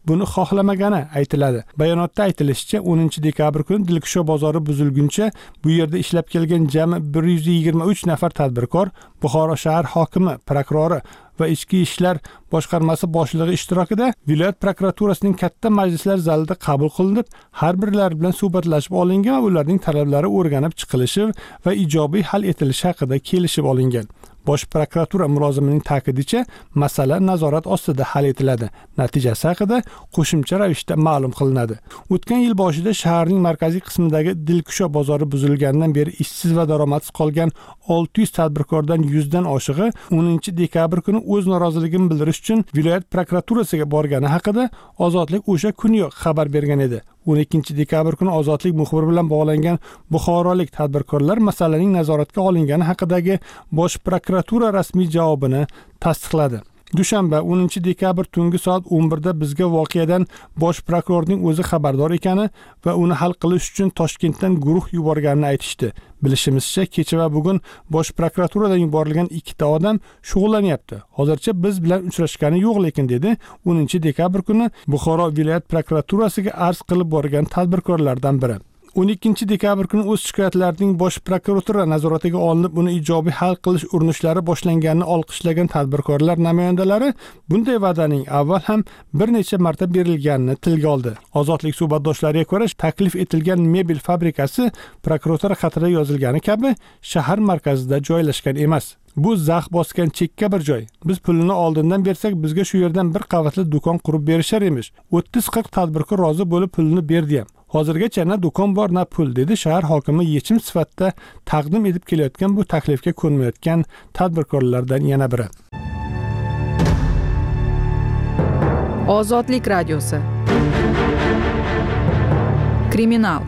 D: buni xohlamagani aytiladi. Bayonotda aytilishicha, o'ninchi dekabr kuni Dilkusho bozori buzilguncha bu yerda ishlab kelgan jami bir yuz yigirma uch nafar tadbirkor Buxoro shahar hokimi, prokurori va ichki ishlar boshqarmasi boshlig'i ishtirokida viloyat prokuraturasining katta majlislar zalida qabul qilinib, har birlari bilan suhbatlashib olingan va ularning talablari o'rganib chiqilishi va ijobiy hal etilishi haqida kelishib olingan. Bosh prokuratura mulozimining ta'kidicha, masala nazorat ostida hal etiladi. Natijasi haqida qo'shimcha ravishda ma'lum qilinadi. O'tgan yil boshida shaharning markaziy qismidagi Dilkusho bozori buzilganidan beri ishsiz va daromadsiz qolgan olti yuz tadbirkordan yuzdan oshig'i o'ninchi dekabr kuni o'z noroziligini bildirish uchun viloyat prokuraturasiga borgani haqida Ozodlik o'sha kuniyoq xabar bergan edi. o'n ikkinchi dekabr kuni Ozodlik muxbiri bilan bog'langan buxorolik tadbirkorlar masalaning nazoratga olingani haqidagi bosh prokuratura rasmiy javobini tasdiqladi. Dushanba o'ninchi dekabr tungi soat o'n birda bizga voqeadan bosh prokurorning o'zi xabardor ekani va uni hal qilish uchun Toshkentdan guruh yuborganini aytishdi. Bilishimizcha, kecha va bugun bosh prokuraturadan yuborilgan ikkita odam shug'ullanyapti. Hozircha biz bilan uchrashgani yo'q, lekin dedi o'ninchi dekabr kuni Buxoro viloyat prokuraturasiga arz qilib borgan tadbirkorlardan biri. o'n ikkinchi dekabr kuni o'z shikoyatlarining bosh prokuratura nazoratiga olinib, uni ijobiy hal qilish urinishlari boshlanganini olqishlagan tadbirkorlar namoyandalari bunday va'daning avval ham bir necha marta berilganini tilga oldi. Ozodlik suhbatdoshlariga ko'ra, taklif etilgan mebel fabrikasi prokuratura xatida yozilgani kabi shahar markazida joylashgan emas. Bu zax bosgan chekka bir joy. Biz pulini oldindan bersak, bizga shu yerdan bir qavatli do'kon qurib berishar emish. o'ttiz qirq tadbirkor rozi bo'lib pulini berdi ham. Hozirgacha na do'kon bor, na pul, dedi shahar hokimi yechim sifatida taqdim etib kelayotgan bu taklifga ko'nmayotgan tadbirkorlardan yana biri.
F: Ozodlik radiosi. Kriminal.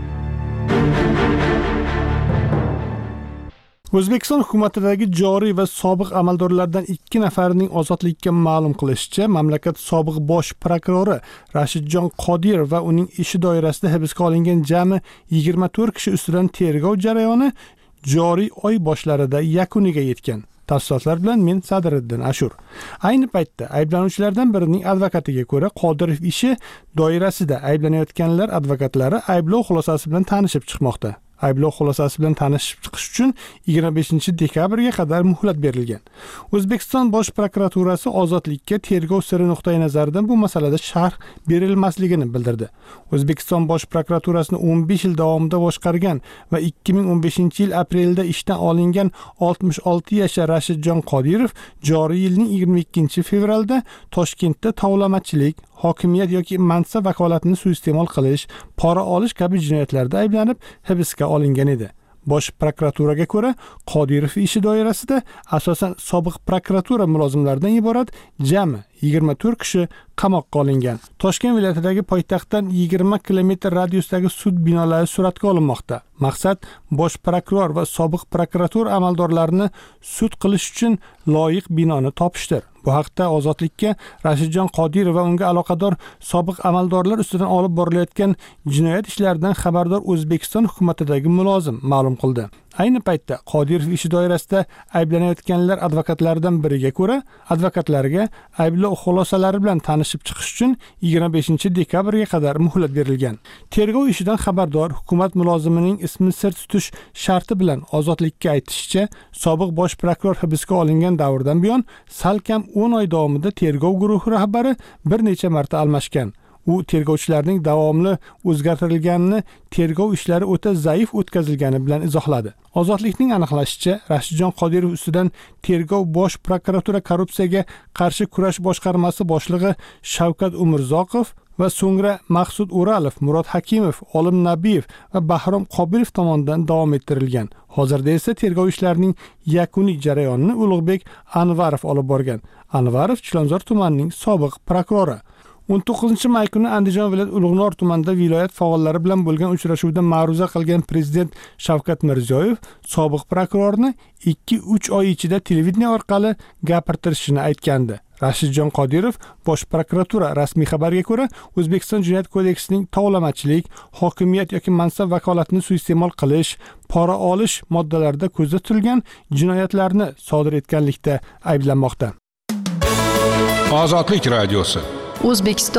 D: O'zbekiston hukumatidagi joriy va sobiq amaldorlardan ikki nafarining ozodlikka ma'lum qilishicha, mamlakat sobiq bosh prokurori Rashidjon Qodirov va uning ishi doirasida hibsga olingan jami yigirma to'rt kishi ustidan tergov jarayoni joriy oy boshlarida yakuniga yetgan. Tafsilotlar bilan men Sadriddin Ashur. Ayni paytda ayblanuvchilardan birining advokatiga ko'ra, Qodirov ishi doirasida ayblanayotganlar advokatlari ayblov xulosasi bilan tanishib chiqmoqda. Ayblov xulosasi bilan tanishib chiqish uchun yigirma beshinchi dekabrga qadar muhlat berilgan. O'zbekiston bosh prokuraturasi ozodlikka tergov siri nuqtai nazaridan bu masalada sharh berilmasligini bildirdi. O'zbekiston bosh prokuraturasini o'n besh yil davomida boshqargan va ikki ming o'n beshinchi yil aprelda ishdan olingan oltmish olti yashar Rashidjon Qodirov joriy yilning yigirma ikkinchi fevralda Toshkentda tovlamachilik, hokimiyat yoki mansab vakolatini suiiste'mol qilish, pora olish kabi jinoyatlarda ayblanib hibsga olingan edi. Bosh prokuraturaga ko'ra, Qodirov ishi doirasida asosan sobiq prokuratura mulozimlaridan iborat jami yigirma to'rt kishi qamoqqa olingan. Toshkent viloyatidagi poytaxtdan yigirma kilometr radiusdagi sud binolari suratga olinmoqda. Maqsad bosh prokuror va sobiq prokuratura amaldorlarini sud qilish uchun loyiq binoni topishdir. Bu haqda Ozodlikka Rashidjon Qodirov va unga aloqador sobiq amaldorlar ustidan olib borilayotgan jinoyat ishlaridan xabardor O'zbekiston hukumatidagi mulozim ma'lum qildi. Ayni paytda Qodirov ishi doirasida ayblanayotganlar advokatlaridan biriga ko'ra, advokatlariga ayblov xulosalari bilan tanishib chiqish uchun yigirma beshinchi dekabrga qadar muhlat berilgan. Tergov ishidan xabardor hukumat mulozimining ismini sir tutish sharti bilan Ozodlikka aytishicha, sobiq bosh prokuror hibsga olingan davrdan buyon salkam o'n oy davomida tergov guruhi rahbari bir necha marta almashgan. U tergovchilarning davomli o'zgartirilganini, tergov ishlari o'ta zaif o'tkazilgani bilan izohladi. Ozodlikning aniqlashicha, Rashidjon Qodirov ustidan tergov bosh prokuratura korrupsiyaga qarshi kurash boshqarmasi boshlig'i Shavkat Umurzoqov va so'ngra Maqsud O'ralov, Murod Hakimov, Olim Nabiyev va Bahrom Qobilov tomonidan davom ettirilgan. Hozirda esa tergov ishlarining yakuniy jarayonini Ulug'bek Anvarov olib borgan. Anvarov Chilonzor tumanining sobiq prokurori. o'n to'qqizinchi may kuni Andijon viloyat Ulug'nor tumanida viloyat faollari bilan bo'lgan uchrashuvda ma'ruza qilgan prezident Shavkat Mirziyoyev sobiq prokurorni ikki uch oy ichida televideniya orqali gapirtirishini aytgandi. Rashidjon Qodirov bosh prokuratura rasmiy xabarga ko'ra, O'zbekiston Jinoyat kodeksining tovlamachilik, hokimiyat yoki mansab vakolatini suiiste'mol qilish, pora olish moddalarida ko'zda tutilgan jinoyatlarni sodir etganlikda ayblanmoqda.
E: Ozodlik radiosi.
F: O'zbekiston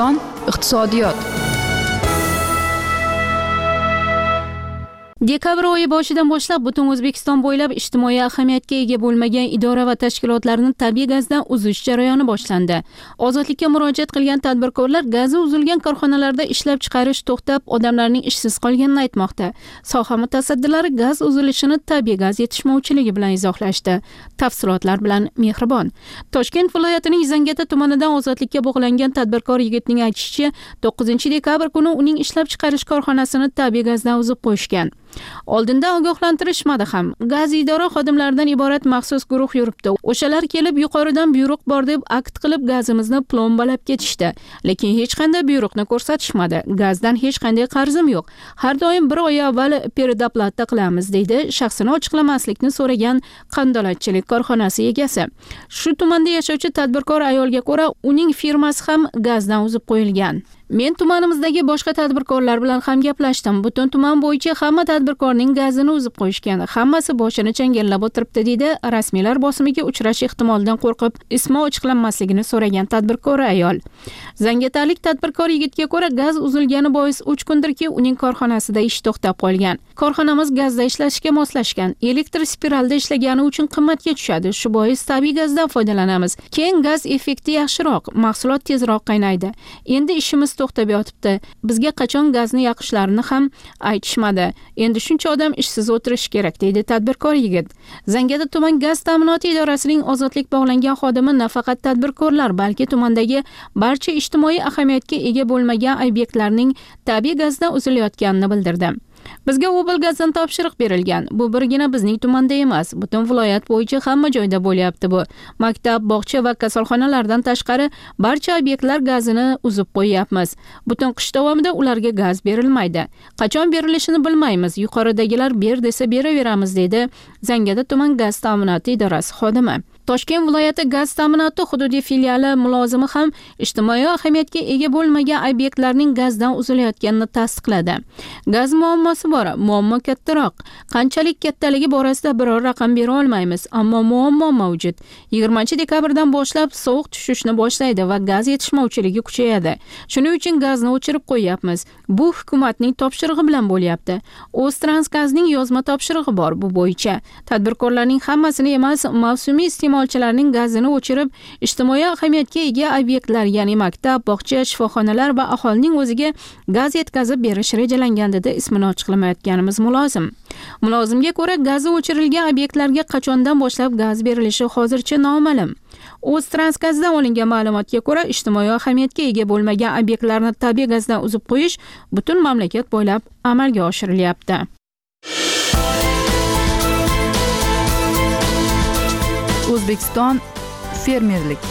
F: iqtisodiyot.
A: Dekabr oyi boshidan boshlab butun O'zbekiston bo'ylab ijtimoiy ahamiyatga ega bo'lmagan idora va tashkilotlarni tabiiy gazdan uzish jarayoni boshlandi. Ozodlikka murojaat qilgan tadbirkorlar gazi uzilgan korxonalarda ishlab chiqarish to'xtab, odamlarning ishsiz qolganini aytmoqda. Soha mutasaddilari gaz uzilishini tabiiy gaz yetishmovchiligi bilan izohlashdi. Tafsilotlar bilan Mehribon. Toshkent viloyatining Zangata tumanidan ozodlikka bog'langan tadbirkor yigitning aytishicha, to'qqizinchi dekabr kuni uning ishlab chiqarish korxonasini tabiiy gazdan uzib qo'yishgan. Oldinda ogohlantirishmadi ham. Gaz idora xodimlaridan iborat maxsus guruh yuribdi. O'shalar kelib yuqoridan buyruq bor deb akt qilib gazimizni plombalab ketishdi. Lekin hech qanday buyruqni ko'rsatishmadi. Gazdan hech qanday qarzim yo'q. Har doim bir oy avval peredoplata qilamiz deydi shaxsini ochiqlamaslikni so'ragan qandolatchilik korxonasi egasi. Shu tumanda yashovchi tadbirkor ayolga ko'ra, uning firmasi ham gazdan uzib qo'yilgan. Men tumanimizdagi boshqa tadbirkorlar bilan ham gaplashdim. Butun tuman bo'yicha hamma tadbirkorning gazini uzib qo'yishgan. Hammasi boshini changallab o'tiribdi deydi rasmiylar bosimiga uchrash ehtimolidan qo'rqib ismi ochiqlanmasligini so'ragan tadbirkor ayol. Zangatalik tadbirkor yigitga ko'ra, gaz uzilgani bois uch kundirki uning korxonasida ish to'xtab qolgan. Korxonamiz gazda ishlashga moslashgan. Elektr spiralda ishlagani uchun qimmatga tushadi. Shu bois tabiiy gazdan foydalanamiz. Keyin gaz effekti yaxshiroq, mahsulot tezroq qaynaydi. Endi ishimiz to'xtab yotibdi. Bizga qachon gazni yoqishlarini ham aytishmadi. Endi shuncha odam ishsiz o'tirish kerak deydi tadbirkor yigit. Zangata tuman gaz ta'minoti idorasining ozodlik bog'langan xodimi nafaqat tadbirkorlar, balki tumandagi barcha ijtimoiy ahamiyatga ega bo'lmagan obyektlarning tabiiy gazdan uzilayotganini bildirdi. Bizga Obel gazdan topshiriq berilgan. Bu birgina bizning tumanda emas, butun viloyat bo'yicha hamma joyda bo'lyapti bu. Maktab, bog'cha va kasalxonalardan tashqari barcha obyektlar gazini uzib qo'yyapmiz. Butun qish davomida ularga gaz berilmaydi. Qachon berilishini bilmaymiz. Yuqoridagilar ber desa beraveramiz deydi Zangata tuman gaz ta'minoti idorasi xodimi. Toshkent viloyati gaz ta'minoti hududiy filiali mulozimi ham ijtimoiy ahamiyatga ega bo'lmagan obyektlarning gazdan uzilayotganini tasdiqladi. Gaz muammosi bor, muammo kattaroq. Qanchalik kattaligi borasida biror raqam bera olmaymiz, ammo muammo mavjud. yigirmanchi dekabrdan boshlab sovuq tushishni boshlaydi va gaz yetishmovchiligi kuchayadi. Shuning uchun gazni o'chirib qo'yapmiz. Bu hukumatning topshirig'i bilan bo'lyapti. O'ztransgazning yozma topshirig'i bor bu bo'yicha. Tadbirkorlarning hammasini emas, mavsumiy iste'molchilarning gazini o'chirib, ijtimoiy ahamiyatga ega obyektlar, ya'ni maktab, bog'cha, shifoxonalar va aholining o'ziga gaz yetkazib berish rejalangan dedi ismini ochiqlamayotganimiz mulozim. Mulozimga ko'ra, gazi o'chirilgan obyektlarga qachondan boshlab gaz berilishi hozircha noma'lum. O'ztransgazdan olingan ma'lumotga ko'ra, ijtimoiy ahamiyatga ega bo'lmagan obyektlarni tabiiy gazdan uzib qo'yish butun mamlakat bo'ylab amalga oshirilyapti.
F: O'zbekiston fermerlik.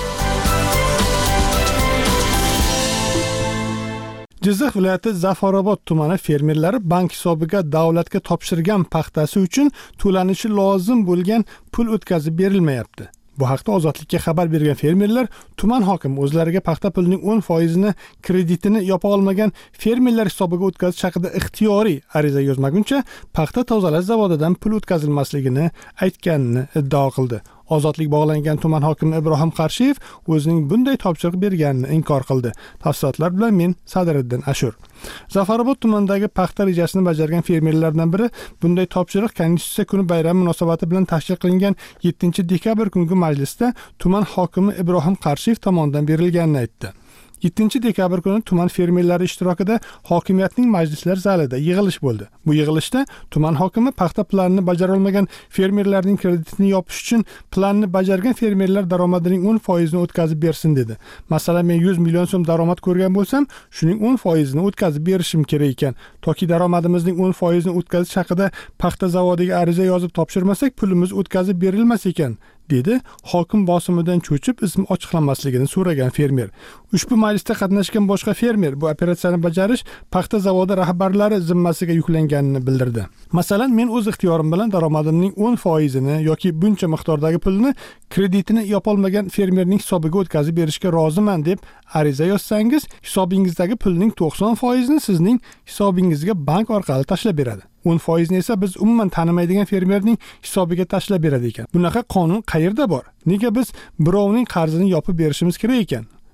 D: Jizzax viloyati Zafarobod tumani fermerlari bank hisobiga davlatga topshirgan paxtasi uchun to'lanishi lozim bo'lgan pul o'tkazib berilmayapti. Bu haqda Ozodlikka xabar bergan fermerlar tuman hokimi o'zlariga paxta pulining o'n foizini kreditini yopa olmagan fermerlar hisobiga o'tkazish haqida ixtiyoriy ariza yozmaguncha paxta tozalash zavodidan pul o'tkazilmasligini aytganini iddao qildi. Ozodlik bog'langan tuman hokimi Ibrohim Qarshiyev o'zining bunday topshiriq berganini inkor qildi. Tafsilotlar bilan men Sadiriddin Ashur. Zafarobod tumanidagi paxta rejasini bajargan fermerlardan biri bunday topshiriq Konstitutsiya kuni bayrami munosabati bilan tashkil qilingan yettinchi dekabr kungi majlisda tuman hokimi Ibrohim Qarshiyev tomonidan berilganini aytdi. yettinchi dekabr kuni tuman fermerlari ishtirokida hokimiyatning majlislar zalida yig'ilish bo'ldi. Bu yig'ilishda tuman hokimi paxta planini bajara olmagan fermerlarning kreditini yopish uchun planni bajargan fermerlar daromadining o'n foizini o'tkazib bersin dedi. Masalan, men yuz million so'm daromad ko'rgan bo'lsam, shuning o'n foizini o'tkazib berishim kerak ekan. Toki daromadimizning o'n foizini o'tkazish haqida paxta zavodiga ariza yozib topshirmasak, pulimiz o'tkazib berilmas ekan, dedi hokim bosimidan cho'chib ismi ochiqlanmasligini so'ragan fermer. Ushbu majlisda qatnashgan boshqa fermer bu operatsiyani bajarish paxta zavodi rahbarlari zimmasiga yuklanganini bildirdi. Masalan, men o'z ixtiyorim bilan daromadimning o'n foizini yoki buncha miqdordagi pulni kreditini yopolmagan fermerning hisobiga o'tkazib berishga roziman deb ariza yozsangiz, hisobingizdagi pulning to'qson foizini sizning hisobingizga bank orqali tashlab beradi. o'n foizni esa biz umuman tanimaydigan fermerning hisobiga tashlab beradi ekan. Bunaqa qonun qayerda bor? Nega biz birovning qarzini yopib berishimiz kerak ekan?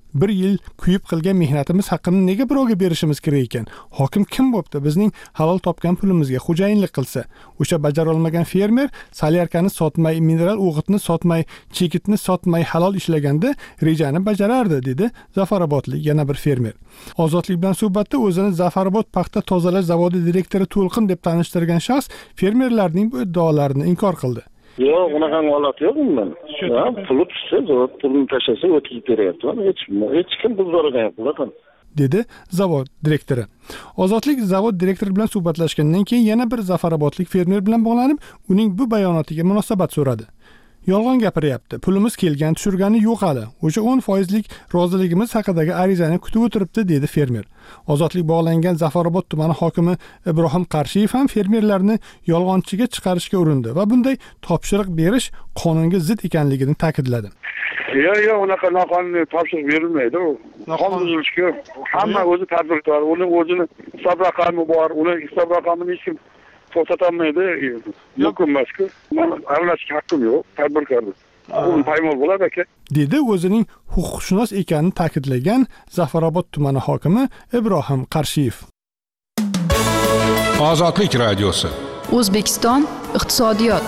D: bir yil kuyib qilgan mehnatimiz haqqini nega birovga berishimiz kerak ekan? Hokim kim bo'pti bizning halol topgan pulimizga xo'jayinlik qilsa? O'sha bajara olmagan fermer solyarkani sotmay, mineral o'g'itni sotmay, chekitni sotmay halol ishlaganda rejani bajarardi, dedi Zafarobodlik yana bir fermer. Ozodlik bilan suhbatda o'zini Zafarobod paxta tozalash zavodi direktori To'lqin deb tanishtirgan shaxs fermerlarning bu iddaolarini inkor qildi.
C: Yo'q, unaqa holat yo'q bundan. Ha, puli tushsa, zavod pulini tashlasa o'tkazib beryapti. Hech hech kim pul so'ramayapti,
D: dedi zavod direktori. Ozodlik zavod direktori bilan suhbatlashgandan keyin yana bir Zafarobodlik fermer bilan bog'lanib, uning bu bayonotiga munosabat so'radi. Yolg'on gapiryapti. Pulimiz kelgan, tushirgani yo'q hali. O'sha o'n foizlik roziligimiz haqidagi arizani kutib o'tiribdi, dedi fermer. Ozodlik bog'langan Zafarobod tumani hokimi Ibrohim Qarshiyev ham fermerlarni yolg'onchiga chiqarishga urindi va bunday topshiriq berish qonunga zid ekanligini ta'kidladi.
H: Yo'q, yo'q, unaqa noqonuniy topshiriq berilmaydi. Qonun buzilishga hamma o'zi tadbirkor, uning o'zini hisob raqami bor, uning hisob raqamini hech kim to'xtatolmaydi. Mumkin emas-ku. Men aralashishga haqqim yo'q, tadbirkordir. Bu paymol bo'ladi aka.
D: Dedi o'zining huquqshunos ekanini ta'kidlagan Zafarobod tumani hokimi Ibrohim Qarshiyev.
E: Ozodlik radiosi.
F: O'zbekiston iqtisodiyot.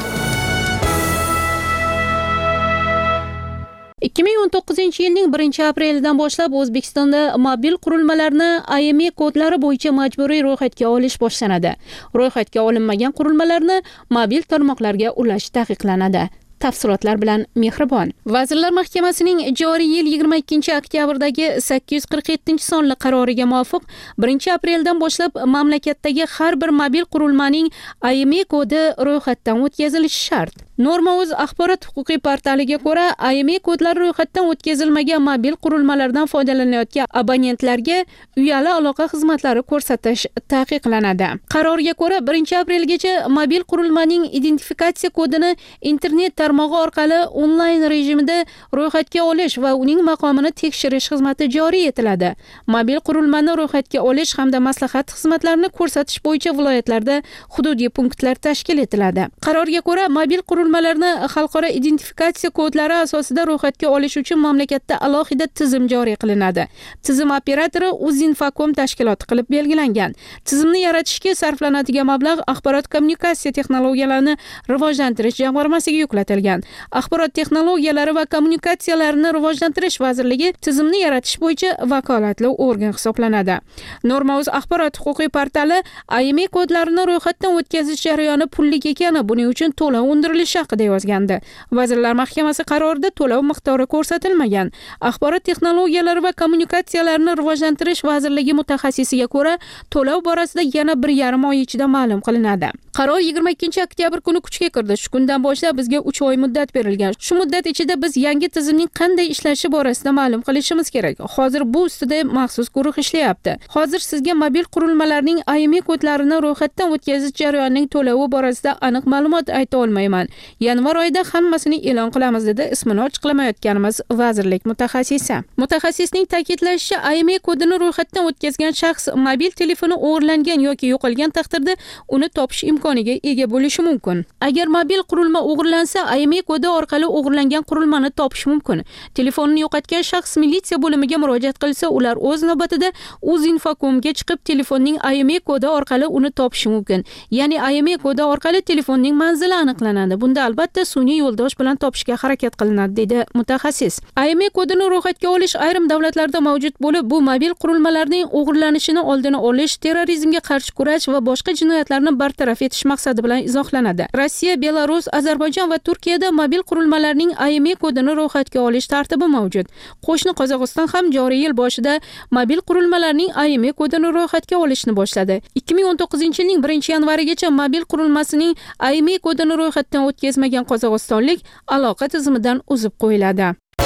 A: ikki ming o'n to'qqizinchi yilning birinchi aprelidan boshlab O'zbekistonda mobil qurilmalarni I M E I kodlari bo'yicha majburiy ro'yxatga olish boshlanadi. Ro'yxatga olinmagan qurilmalarni mobil tarmoqlarga ulash taqiqlanadi. Tafsilotlar bilan Mehribon. Vazirlar Mahkamasining joriy yil yigirma ikkinchi oktyabrdagi sakkiz yuz qirq yettinchi sonli qaroriga muvofiq birinchi apreldan boshlab mamlakatdagi har bir mobil qurilmaning I M E I kodi ro'yxatdan o'tkazilishi shart. Norma.uz axborot huquqiy portaliga ko'ra, I M E I kodlari ro'yxatdan o'tkazilmagan mobil qurilmalardan foydalanayotgan abonentlarga uyali aloqa xizmatlari ko'rsatish taqiqlanadi. Qarorga ko'ra, birinchi aprelgacha mobil qurilmaning identifikatsiya kodini internet tarmog'i orqali onlayn rejimida ro'yxatga olish va uning maqomini tekshirish xizmati joriy etiladi. Mobil qurilmani ro'yxatga olish hamda maslahat xizmatlarini ko'rsatish bo'yicha viloyatlarda hududiy punktlar tashkil etiladi. Qarorga ko'ra, mobil qurilmalarni xalqaro identifikatsiya kodlari asosida ro'yxatga olish uchun mamlakatda alohida tizim joriy qilinadi. Tizim operatori Uzinfocom tashkiloti qilib belgilangan. Tizimni yaratishga sarflanadigan mablag' axborot kommunikatsiya texnologiyalarini rivojlantirish jamg'armasiga yuklatilgan. Axborot texnologiyalari va kommunikatsiyalarini rivojlantirish vazirligi tizimni yaratish bo'yicha vakolatli organ hisoblanadi. Norma.uz axborot huquqiy portali I M E I kodlarini ro'yxatdan o'tkazish jarayoni pullik ekani, buning uchun to'lov undirilishi haqida yozgandi. Vazirlar Mahkamasi qarorida to'lov miqdori ko'rsatilmagan. Axborot texnologiyalari va kommunikatsiyalarini rivojlantirish vazirligi mutaxassisiga ko'ra, to'lov borasida yana bir yarim oy ichida ma'lum qilinadi. Qaror yigirma ikkinchi oktyabr kuni kuchga kirdi. Shu kundan boshlab bizga uch oy muddat berilgan. Shu muddat ichida biz yangi tizimning qanday ishlashi borasida ma'lum qilishimiz kerak. Hozir bu ustida maxsus guruh ishlayapti. Hozir sizga mobil qurilmalarning I M E I kodlarini ro'yxatdan o'tkazish jarayonining to'lovi borasida aniq ma'lumot ayta olmayman. Yanvar oyida hammasini e'lon qilamiz, dedi ismini ochiqlamayotganimiz vazirlik mutaxassisi. Mutaxassisning ta'kidlashicha, I M E I kodini ro'yxatdan o'tkazgan shaxs mobil telefoni o'g'irlangan yoki yo'qolgan taqdirda uni topish imkoniga ega bo'lishi mumkin. Agar mobil qurilma o'g'irlansa, I M E I kodi orqali o'g'irlangan qurilmani topish mumkin. Telefonini yo'qotgan shaxs militsiya bo'limiga murojaat qilsa, ular o'z navbatida Uzinfocomga chiqib telefonning I M E I kodi orqali uni topishi mumkin. Ya'ni I M E I kodi orqali telefonning manzili aniqlanadi. Bunda albatta sun'iy yo'ldosh bilan topishga harakat qilinadi, dedi mutaxassis. I M E I kodini ro'yxatga olish ayrim davlatlarda mavjud bo'lib, bu mobil qurilmalarning o'g'irlanishini oldini olish, terrorizmga qarshi kurash va boshqa jinoyatlarni bartaraf etish maqsadi bilan izohlanadi. Rossiya, Belarus, Ozarbayjon va Turkiyada mobil qurilmalarning I M E I kodini ro'yxatga olish tartibi mavjud. Qo'shni Qozog'iston ham joriy yil boshida mobil qurilmalarning I M E I kodini ro'yxatga olishni boshladi. ikki ming o'n to'qqizinchi yilning birinchi yanvarigacha mobil qurilmasining I M E I kodini ro'yxatdan o'tkazmagan qozog'istonlik aloqa tizimidan uzib qo'yiladi.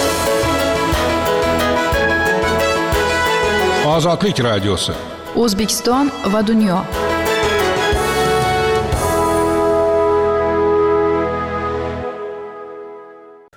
E: Ozodlik radiosi.
F: O'zbekiston va dunyo.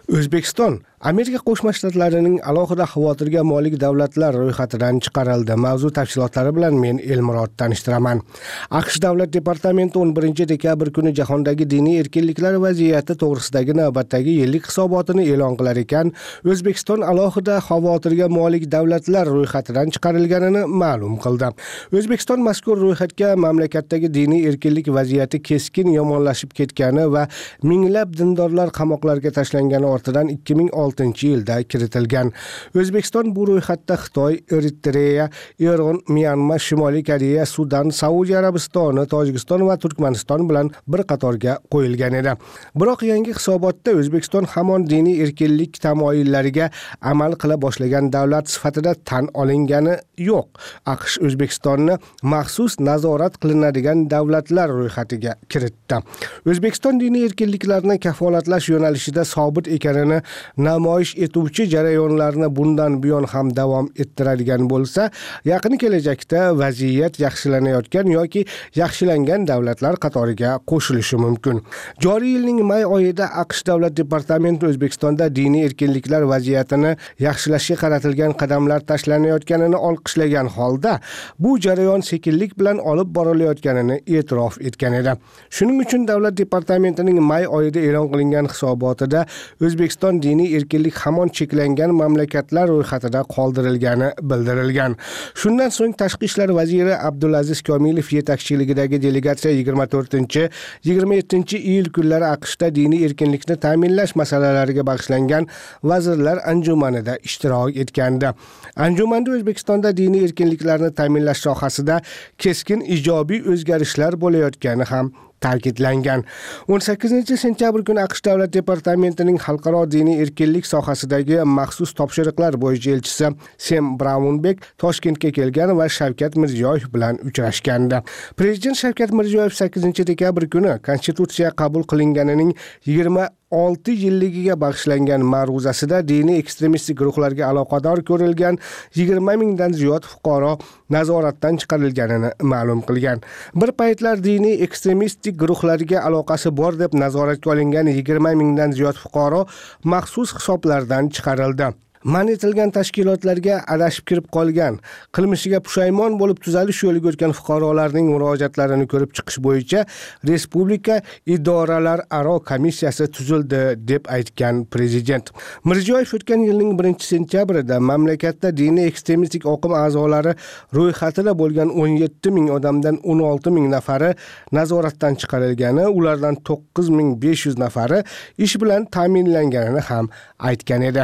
T: O'zbekiston Amerika Qo'shma Shtatlarining alohida xavotirga molik davlatlar ro'yxatidan chiqarildi. Mavzu tafsilotlari bilan men Elmurod tanishtiraman. AQSh Davlat departamenti o'n birinchi dekabr kuni jahondagi diniy erkinliklar vaziyati to'g'risidagi navbatdagi yillik hisobotini e'lon qilar ekan, O'zbekiston alohida xavotirga molik davlatlar ro'yxatidan chiqarilganini ma'lum qildi. O'zbekiston mazkur ro'yxatga mamlakatdagi diniy erkinlik vaziyati keskin yomonlashib ketgani va minglab dindorlar qamoqlarga tashlangani ortidan ikki ming oltinchi yilda kiritilgan. O'zbekiston bu ro'yxatda Xitoy, Eritreya, Eron, Myanma, Shimoliy Koreya, Sudan, Saudiya Arabistoni, Tojikiston va Turkmaniston bilan bir qatorga qo'yilgan edi. Biroq yangi hisobotda O'zbekiston hamon diniy erkinlik tamoyillariga amal qila boshlagan davlat sifatida tan olingani yo'q. AQSh O'zbekistonni maxsus nazorat qilinadigan davlatlar ro'yxatiga kiritdi. O'zbekiston diniy erkinliklarni kafolatlash yo'nalishida sobit ekanini namoyish etuvchi jarayonlarni bundan buyon ham davom ettiradigan bo'lsa, yaqin kelajakda vaziyat yaxshilanayotgan yoki yaxshilangan davlatlar qatoriga qo'shilishi mumkin. Joriy yilning may oyida AQSh Davlat departamenti O'zbekistonda diniy erkinliklar vaziyatini yaxshilashga qaratilgan qadamlar tashlanayotganini olqishlagan holda, bu jarayon sekinlik bilan olib borilayotganini e'tirof etgan edi. Shuning uchun Davlat departamentining may oyida e'lon qilingan hisobotida O'zbekiston diniy erkinlik hamon cheklangan mamlakatlar ro'yxatida qoldirilgani bildirilgan. Shundan so'ng Tashqi ishlar vaziri Abdulaziz Komilov yetakchiligidagi delegatsiya yigirma to'rtinchi yigirma yettinchi iyul kunlari AQShda diniy erkinlikni ta'minlash masalalariga bag'ishlangan vazirlar anjumanida ishtirok etgandi. Anjumanda O'zbekistonda diniy erkinliklarni ta'minlash sohasida keskin ijobiy o'zgarishlar bo'layotgani ham ta'kidlangan. o'n sakkizinchi sentyabr kuni AQSh Davlat departamentining xalqaro diniy erkinlik sohasidagi maxsus topshiriqlar bo'yicha elchisi Sem Braunbek Toshkentga kelgan va Shavkat Mirziyoyev bilan uchrashgandi. Prezident Shavkat Mirziyoyev sakkizinchi dekabr kuni Konstitutsiya qabul qilinganining yigirma olti yilligiga bag'ishlangan ma'ruzasida diniy ekstremistik guruhlarga aloqador ko'rilgan yigirma mingdan ziyod fuqaro nazoratdan chiqarilganini ma'lum qilgan. Bir paytlar diniy ekstremistik guruhlarga aloqasi bor deb nazoratga olingan yigirma mingdan ziyod fuqaro maxsus hisoblardan chiqarildi. Man etilgan tashkilotlarga adashib kirib qolgan, qilmishiga pushaymon bo'lib tuzalish yo'liga o'tgan fuqarolarning murojaatlarini ko'rib chiqish bo'yicha Respublika idoralararo komissiyasi tuzildi deb aytgan prezident. Mirziyoyev o'tgan yilning birinchi sentyabrida mamlakatda diniy ekstremistik oqim a'zolari ro'yxatida bo'lgan o'n yetti ming odamdan o'n olti ming nafari nazoratdan chiqarilgani, ulardan to'qqiz ming besh yuz nafari ish bilan ta'minlanganini ham aytgan edi.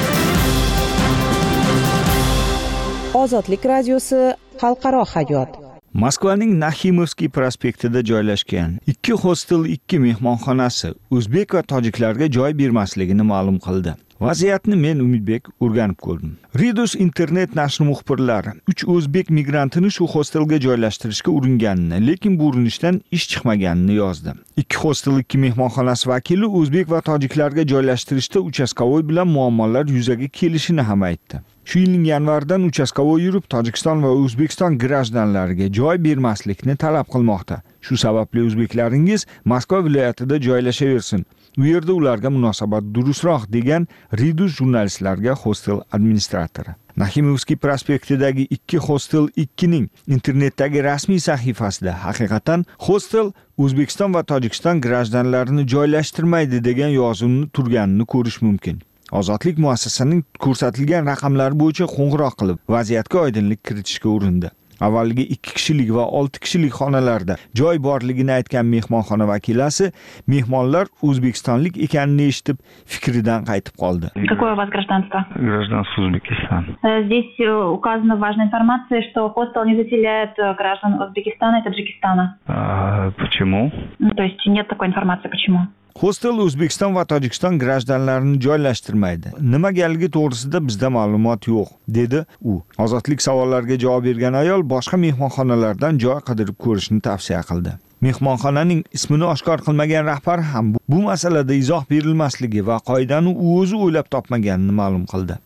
L: Ozodlik radiosi xalqaro hayot.
M: Moskvaning Naximovskiy prospektida joylashgan ikki hostel, ikki mehmonxonasi o'zbek va tojiklarga joy bermasligini ma'lum qildi. Vaziyatni men Umidbek o'rganib ko'rdim. Ridus internet nashri muxbirlari uch o'zbek migrantini shu hostelga joylashtirishga uringanini, lekin bu urinishdan ish chiqmaganini yozdi. Ikki hostel, ikki mehmonxonasi vakili o'zbek va tojiklarga joylashtirishda uchastkovoy bilan muammolar yuzaga kelishini ham aytdi. Shu yilning yanvaridan uchastkovoy yurib, Tojikiston va O'zbekiston grajdanlariga joy bermaslikni talab qilmoqda. Shu sababli o'zbeklaringiz Moskva viloyatida joylashaversin. U yerda ularga munosabat durustroq degan Ridus jurnalistlarga hostel administratori. Naximovskiy prospektidagi ikki hostel ikki ning internetdagi rasmiy sahifasida haqiqatan hostel O'zbekiston va Tojikiston grajdanlarini joylashtirmaydi degan yozuvni turganini ko'rish mumkin. Ozodlik muassasasining ko'rsatilgan raqamlari bo'yicha qo'ng'iroq qilib, vaziyatga oydinlik kiritishga urindi. Avvaliga ikki kishilik va olti kishilik xonalarda joy borligini aytgan mehmonxona vakilasi mehmonlar o'zbekistonlik ekanini eshitib fikridan qaytib qoldi.
K: Какое у вас гражданство?
U: Гражданство Узбекистана.
K: Здесь указана важная информация, что хостел не заселяет граждан Узбекистана и Таджикистана.
U: А почему?
K: Ну, то есть нет такой информации, почему?
M: Hostel O'zbekiston va Tojikiston grajdanlarini joylashtirmaydi. Nimagaligi to'g'risida bizda ma'lumot yo'q, dedi u. Ozodlik savollariga javob bergan ayol boshqa mehmonxonalardan joy qidirib ko'rishni tavsiya qildi. Mehmonxonaning ismini oshkor qilmagan rahbar ham bu masalada izoh berilmasligi va qoidani u o'zi o'ylab topmaganini ma'lum qildi.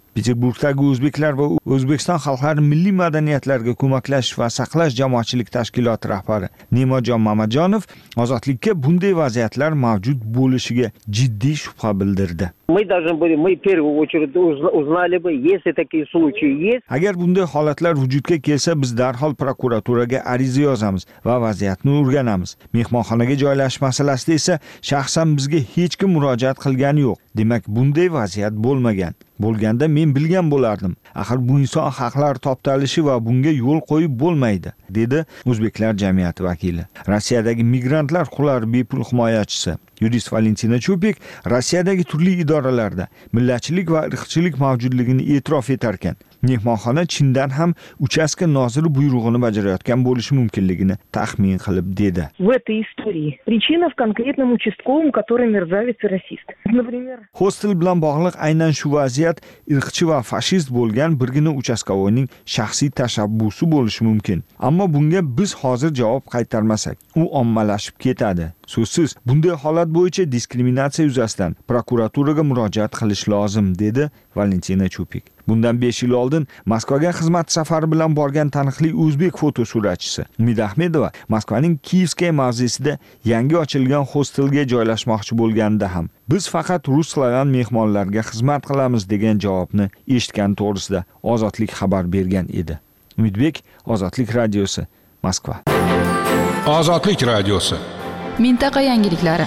M: Peterburgdagi o'zbeklar va O'zbekiston xalqlari milliy madaniyatlarga ko'maklash va saqlash jamoatchilik tashkiloti rahbari Ne'matjon Mamatjonov ozodlikka bunday vaziyatlar mavjud bo'lishiga jiddiy shubha bildirdi.
B: Мы должны были, мы в первую очередь узнали бы, если такие случаи есть.
M: Agar bunday holatlar vujudga kelsa, biz darhol prokuraturaga ariza yozamiz va vaziyatni o'rganamiz. Mehmonxonaga joylashish masalasida esa shaxsan bizga hech kim murojaat qilgani yo'q. Demak, bunday vaziyat bo'lmagan. Bo'lganda men bilgan bo'lardim. Axir bu inson haqlar toptalishi va bunga yo'l qo'yib bo'lmaydi, dedi O'zbeklar jamiyati vakili. Rossiyadagi migrantlar huquqlari bepul himoyachisi yurist Valentina Chupik Rossiyadagi turli idoralarda millatchilik va irqchilik mavjudligini e'tirof etar ekan. Mehmonxona chindan ham uchastka noziri buyrug'ini bajarayotgan bo'lishi mumkinligini taxmin qilib dedi.
V: В этой истории причина в конкретном участковом, который мерзавец и расист. Например,
M: Hostel bilan bog'liq aynan shu vaziyat irqchi va fashist bo'lgan birgina uchastkovoyning shaxsiy tashabbusi bo'lishi mumkin. Ammo bunga biz hozir javob qaytarmasak, u ommalashib ketadi. So'zsiz, bunday holat bo'yicha diskriminatsiya yuzasidan prokuraturaga murojaat qilish lozim, dedi Valentina Chupik. Bundan besh yil oldin Moskvaga xizmat safari bilan borgan taniqli o'zbek fotosuratchisi Umid Ahmedova Moskvaning Kiyevskaya mavzesida yangi ochilgan hostelga joylashmoqchi bo'lganida ham biz faqat rus slavian mehmonlarga xizmat qilamiz degan javobni eshitgan to'g'risida Ozodlik xabar bergan edi. Umidbek, Ozodlik radiosi, Moskva.
E: Ozodlik radiosi.
F: Mintaqa yangiliklari.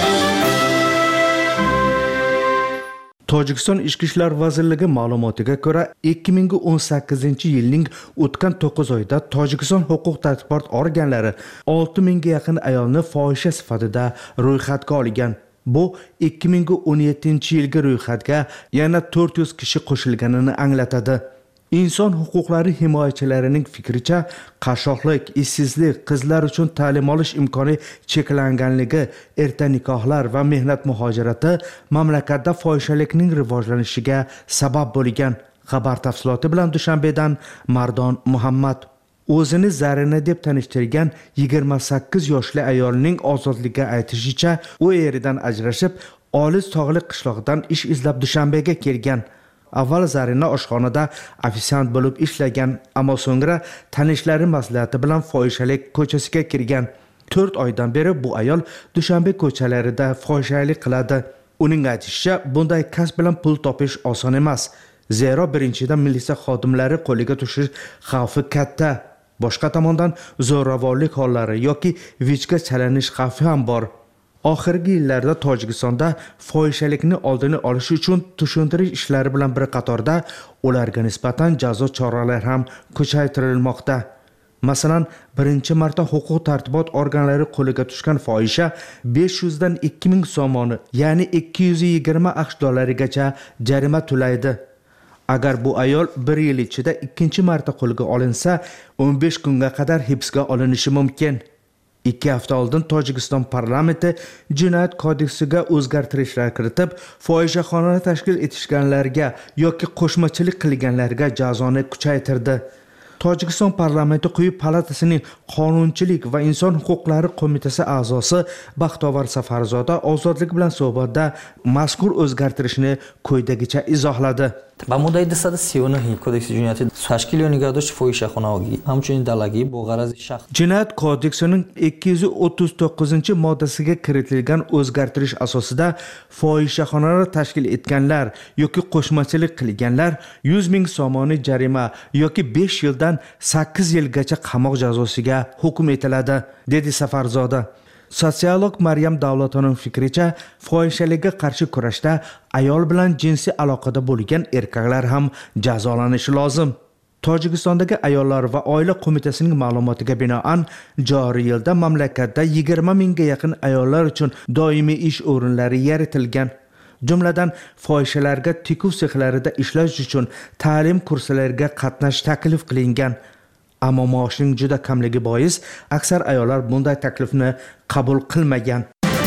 W: Tojikiston Ichki ishlar vazirligi ma'lumotiga ko'ra, ikki ming o'n sakkizinchi yilning o'tgan to'qqiz oyida Tojikiston huquq tartibot organlari olti mingga yaqin ayolni fohisha sifatida ro'yxatga olgan. Bu ikki ming o'n yettinchi yilgi ro'yxatga yana to'rt yuz kishi qo'shilganini anglatadi. Inson huquqlari himoyachilarining fikricha, qashshoqlik, ishsizlik, qizlar uchun ta'lim olish imkoni cheklanganligi, erta nikohlar va mehnat muhojirati mamlakatda fohishalikning rivojlanishiga sabab bo'lgan. Xabar tafsiloti bilan Dushanbedan Mardon Muhammad. O'zini Zarina deb tanishtirgan yigirma sakkiz yoshli ayolning ozodlikka aytishicha, u eridan ajrashib, olis tog'li qishloqdan ish izlab Dushanbega kelgan. Avval Zarina oshxonada ofitsiant bo'lib ishlagan, ammo so'ngra tanishlari maslahati bilan fohishalik ko'chasiga kirgan. to'rt oydan beri bu ayol Dushanbe ko'chalarida fohishalik qiladi. Uning aytishicha, bunday kasb bilan pul topish oson emas. Zero birinchidan militsiya xodimlari qo'liga tushish xavfi katta. Boshqa tomondan zo'ravonlik hollari yoki vijga chalanish xavfi ham bor. Oxirgi yillarda Tojikistonda fohishalikni oldini olish uchun tushuntirish ishlari bilan bir qatorda ularga nisbatan jazo choralari ham kuchaytirilmoqda. Masalan, birinchi marta huquq tartibot organlari qo'liga tushgan fohisha besh yuz dan ikki ming so'moni, ya'ni ikki yuz yigirma aqsh dollarigacha jarima to'laydi. Agar bu ayol bir yil ichida ikkinchi marta qo'lga olinsa, o'n besh kunga qadar hibsga olinishi mumkin. ikki hafta oldin Tojikiston parlamenti jinoyat kodeksiga o'zgartirishlar kiritib, fohishaxonani tashkil etishganlarga yoki qo'shmachilik qilganlarga jazoni kuchaytirdi. Tojikiston parlamenti quyi palatasining qonunchilik va inson huquqlari qo'mitasi a'zosi Baxtovar Safarzoda ozodlik bilan suhbatda mazkur o'zgartirishni quyidagicha izohladi.
X: ба моддаи двести тридцать кодекси ҷиноятӣ ташкил ё нигаҳдошти фоҳишахонаҳоӣ ҳамчунин далагӣ бо ғарази шахс
W: Jinoyat kodeksining ikki yuz o'ttiz to'qqizinchi moddasiga kiritilgan o'zgartirish asosida fohishaxonalar tashkil etganlar yoki qo'shmachilik qilganlar yuz ming so'moni jarima yoki besh yildan sakkiz yilgacha qamoq jazosiga hukm etiladi, dedi Safarzoda. Sotsiolog Maryam Davlatovning fikricha, fohishalikka qarshi kurashda ayol bilan jinsiy aloqada bo'lgan erkaklar ham jazolanishi lozim. Tojikistondagi ayollar va oila qo'mitasining ma'lumotiga binoan, joriy yilda mamlakatda yigirma mingga yaqin ayollar uchun doimiy ish o'rinlari yaratilgan. Jumladan, fohishalarga tikuv sexlarida ishlash uchun ta'lim kurslariga qatnash taklif qilingan. Ammo maoshning juda kamligi bois aksar ayollar bunday taklifni qabul qilmagan.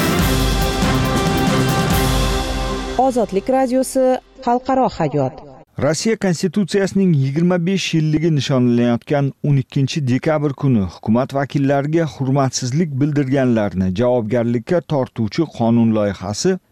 L: Ozodlik radiosi, xalqaro hayot.
M: Rossiya konstitutsiyasining yigirma besh yilligi nishonlanayotgan o'n ikkinchi dekabr kuni hukumat vakillariga hurmatsizlik bildirganlarni javobgarlikka tortuvchi qonun loyihasi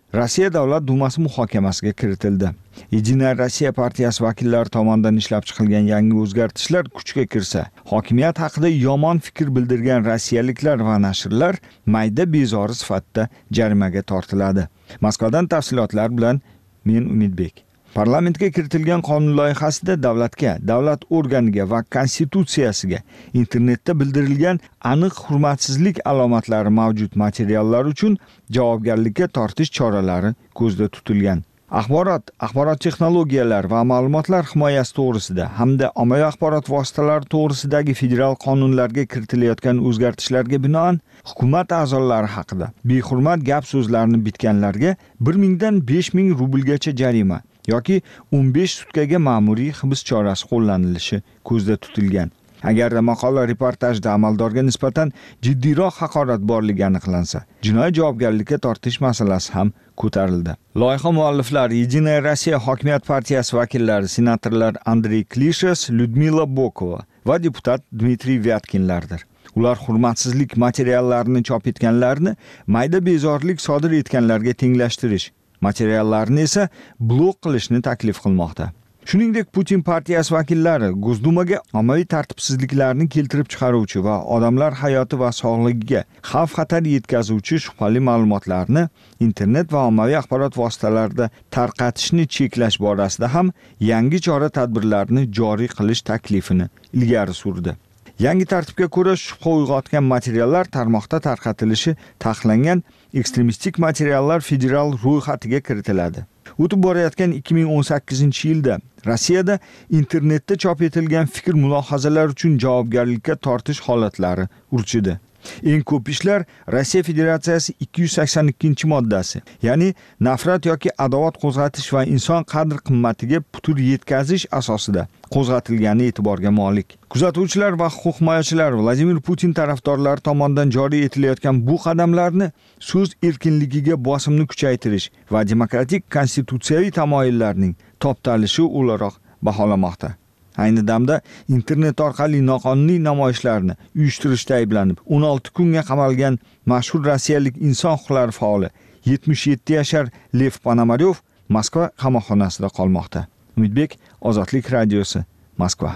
M: Rossiya Davlat Dumasi muhokamasiga kiritildi. Единая Rossiya partiyasi vakillari tomonidan ishlab chiqilgan yangi o'zgartishlar kuchga kirsa, hokimiyat haqida yomon fikr bildirgan rossiyaliklar va nashrlar mayda bezori sifatida jarimaga tortiladi. Moskvadan tafsilotlar bilan men Umidbek. Parlamentga kiritilgan qonun loyihasida davlatga, davlat organiga va konstitutsiyasiga internetda bildirilgan aniq hurmatsizlik alomatlari mavjud materiallar uchun javobgarlikka tortish choralari ko'zda tutilgan. Axborot, axborot texnologiyalari va ma'lumotlar himoyasi to'g'risida hamda ommaviy axborot vositalari to'g'risidagi federal qonunlarga kiritilayotgan o'zgartishlarga binoan hukumat a'zolari haqida behurmat gap so'zlarni bitganlarga bir mingdan besh ming rublgacha jarima yoki o'n besh sutkaga ma'muriy hibs chorasi qo'llanilishi ko'zda tutilgan. Agar maqola reportajda amaldorga nisbatan jiddiyroq haqorat borligi aniqlansa, jinoiy javobgarlikka tortish masalasi ham ko'tarildi. Loyiha mualliflari Единая Rossiya hokimiyat partiyasi vakillari senatorlar Andrey Klishas, Lyudmila Bokova va deputat Dmitriy Vyatkinlardir. Ular hurmatsizlik materiallarini chop etganlarni mayda bezorlik sodir etganlarga tenglashtirish, materiallarni esa blok qilishni taklif qilmoqda. Shuningdek, Putin partiyasi vakillari Gosdumaga ommaviy tartibsizliklarni keltirib chiqaruvchi va odamlar hayoti va sog'ligiga xavf-xatar yetkazuvchi shubhali ma'lumotlarni internet va ommaviy axborot vositalarida tarqatishni cheklash borasida ham yangi chora-tadbirlarni joriy qilish taklifini ilgari surdi. Yangi tartibga ko'ra shubha uyg'otgan materiallar tarmoqda tarqatilishi taqiqlangan ekstremistik materiallar federal ro'yxatiga kiritiladi. O'tib borayotgan ikki ming o'n sakkizinchi yilda Rossiyada internetda chop etilgan fikr mulohazalar uchun javobgarlikka tortish holatlari urchidi. Eng ko'p ishlar Rossiya Federatsiyasi ikki yuz sakson ikkinchi moddasi, ya'ni nafrat yoki adovat qo'zg'atish va inson qadr-qimmatiga putur yetkazish asosida qo'zg'atilgani e'tiborga molik. Kuzatuvchilar va huquq himoyachilar Vladimir Putin tarafdorlari tomonidan joriy etilayotgan bu qadamlarni so'z erkinligiga bosimni kuchaytirish va demokratik konstitutsiyaviy tamoyillarning toptalishi o'laroq baholamoqda. Ayni damda internet orqali noqonuniy namoyishlarni uyushtirishda ayblanib o'n olti kunga qamalgan mashhur rossiyalik inson huquqlari faoli yetmish yetti yashar Lev Ponomaryov Moskva qamoqxonasida qolmoqda. Umidbek, Ozodlik radiosi, Moskva.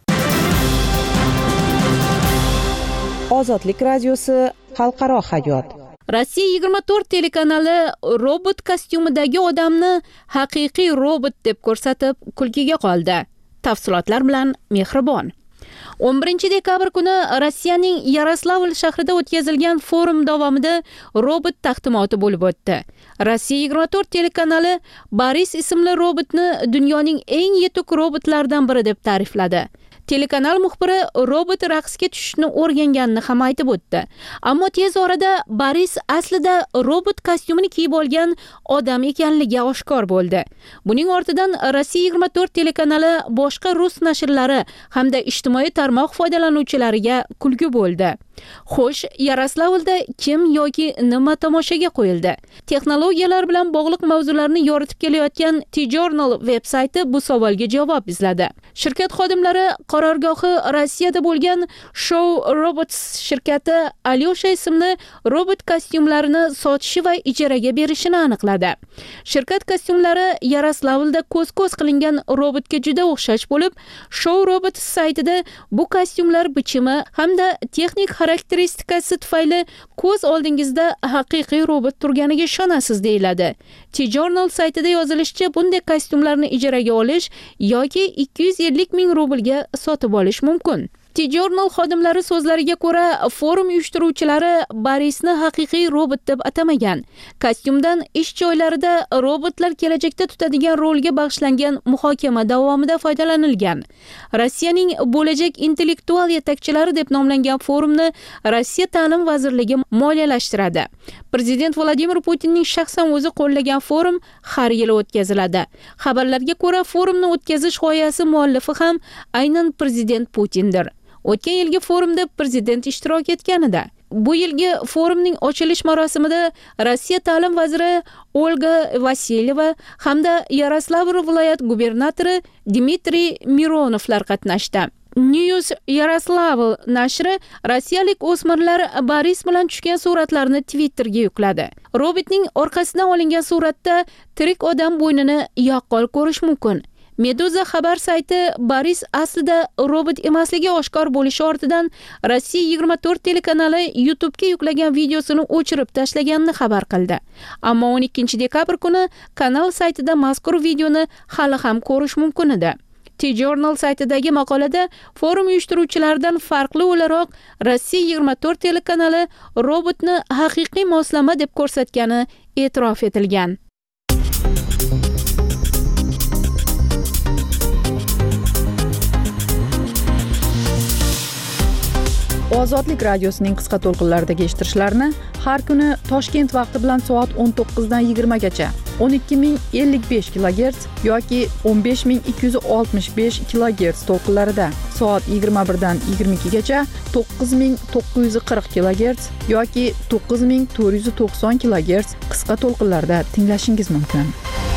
L: Ozodlik radiosi, xalqaro hayot.
A: Rossiya yigirma to'rt telekanali robot kostyumidagi odamni haqiqiy robot deb ko'rsatib kulkiga qoldi. Tafsilotlar bilan Mehribon. o'n birinchi dekabr kuni Rossiyaning Yaroslavl shahrida o'tkazilgan forum davomida robot taqdimoti bo'lib o'tdi. Rossiya yigirma to'rt telekanali Boris ismli robotni dunyoning eng yetuk robotlaridan biri deb ta'rifladi. Telekanal muxbiri robot raqsga tushishni o'rganganini ham aytib o'tdi. Ammo tez orada Boris aslida robot kostyumini kiyib olgan odam ekanligi oshkor bo'ldi. Buning ortidan Rossiya yigirma to'rt telekanali boshqa rus nashrlari hamda ijtimoiy tarmoq foydalanuvchilariga kulgi bo'ldi. Xo'sh, Yaroslavlda kim yoki nima tomoshaga qo'yildi? Texnologiyalar bilan bog'liq mavzularni yoritib kelayotgan T-Journal veb-sayti bu savolga javob izladi. Shirkat xodimlari qarorgohi Rossiyada bo'lgan Show Robots shirkati Alyosha ismli robot kostyumlarini sotishi va ijaraga berishini aniqladi. Shirkat kostyumlari Yaroslavlda ko'z-ko'z qilingan robotga juda o'xshash bo'lib, Show Robots saytida bu kostyumlar bichimi hamda texnik xarakteristikasi tufayli ko'z oldingizda haqiqiy robot turganiga ishonasiz deyiladi. T-Journal saytida yozilishicha, bunday kostyumlarni ijaraga olish yoki ikki yuz ellik ming rublga sotib olish mumkin. T-Journal xodimlari so'zlariga ko'ra, forum uyushtiruvchilari Borisni haqiqiy robot deb atamagan. Kostyumdan ish joylarida robotlar kelajakda tutadigan rolga bag'ishlangan muhokama davomida foydalanilgan. Rossiyaning bo'lajak intellektual yetakchilari deb nomlangan forumni Rossiya ta'lim vazirligi moliyalashtiradi. Prezident Vladimir Putinning shaxsan o'zi qo'llagan forum har yili o'tkaziladi. Xabarlarga ko'ra, forumni o'tkazish g'oyasi muallifi ham aynan prezident Putindir. O'tgan yilgi forumda prezident ishtirok etganida. Bu yilgi forumning ochilish marosimida Rossiya ta'lim vaziri Olga Vasilyeva hamda Yaroslavl viloyat gubernatori Dmitriy Mironovlar qatnashdi. News Yaroslavl nashri rossiyalik o'smirlar Boris bilan tushgan suratlarni Twitterga yukladi. Robotning orqasidan olingan suratda tirik odam bo'ynini yaqqol ko'rish mumkin. Meduza xabar sayti Boris aslida robot emasligi oshkor bo'lishi ortidan Rossiya yigirma to'rt telekanali YouTube'ga yuklagan videosini o'chirib tashlaganini xabar qildi. Ammo o'n ikkinchi dekabr kuni kanal saytida mazkur videoni hali ham ko'rish mumkin edi. T-Journal saytidagi maqolada forum uyushtiruvchilaridan farqli o'laroq Rossiya yigirma to'rt telekanali robotni haqiqiy moslama deb ko'rsatgani e'tirof etilgan.
F: Ozodlik radiosining qisqa to'lqinlardagi eshittirishlarini har kuni Toshkent vaqti bilan soat o'n to'qqiz dan yigirma gacha o'n ikki ming ellik besh kilogerts yoki o'n besh ming ikki yuz oltmish besh kilogerts to'lqinlarida, soat yigirma bir dan yigirma ikki gacha to'qqiz ming to'qqiz yuz qirq kilogerts yoki to'qqiz ming to'rt yuz to'qson kilogerts qisqa to'lqinlarda tinglashingiz mumkin.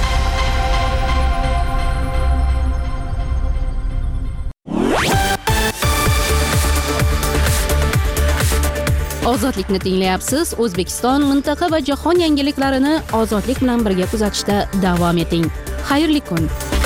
A: Ozodlikni tinglayapsiz. O'zbekiston, mintaqa va jahon yangiliklarini ozodlik bilan birga kuzatishda davom eting. Xayrli kun.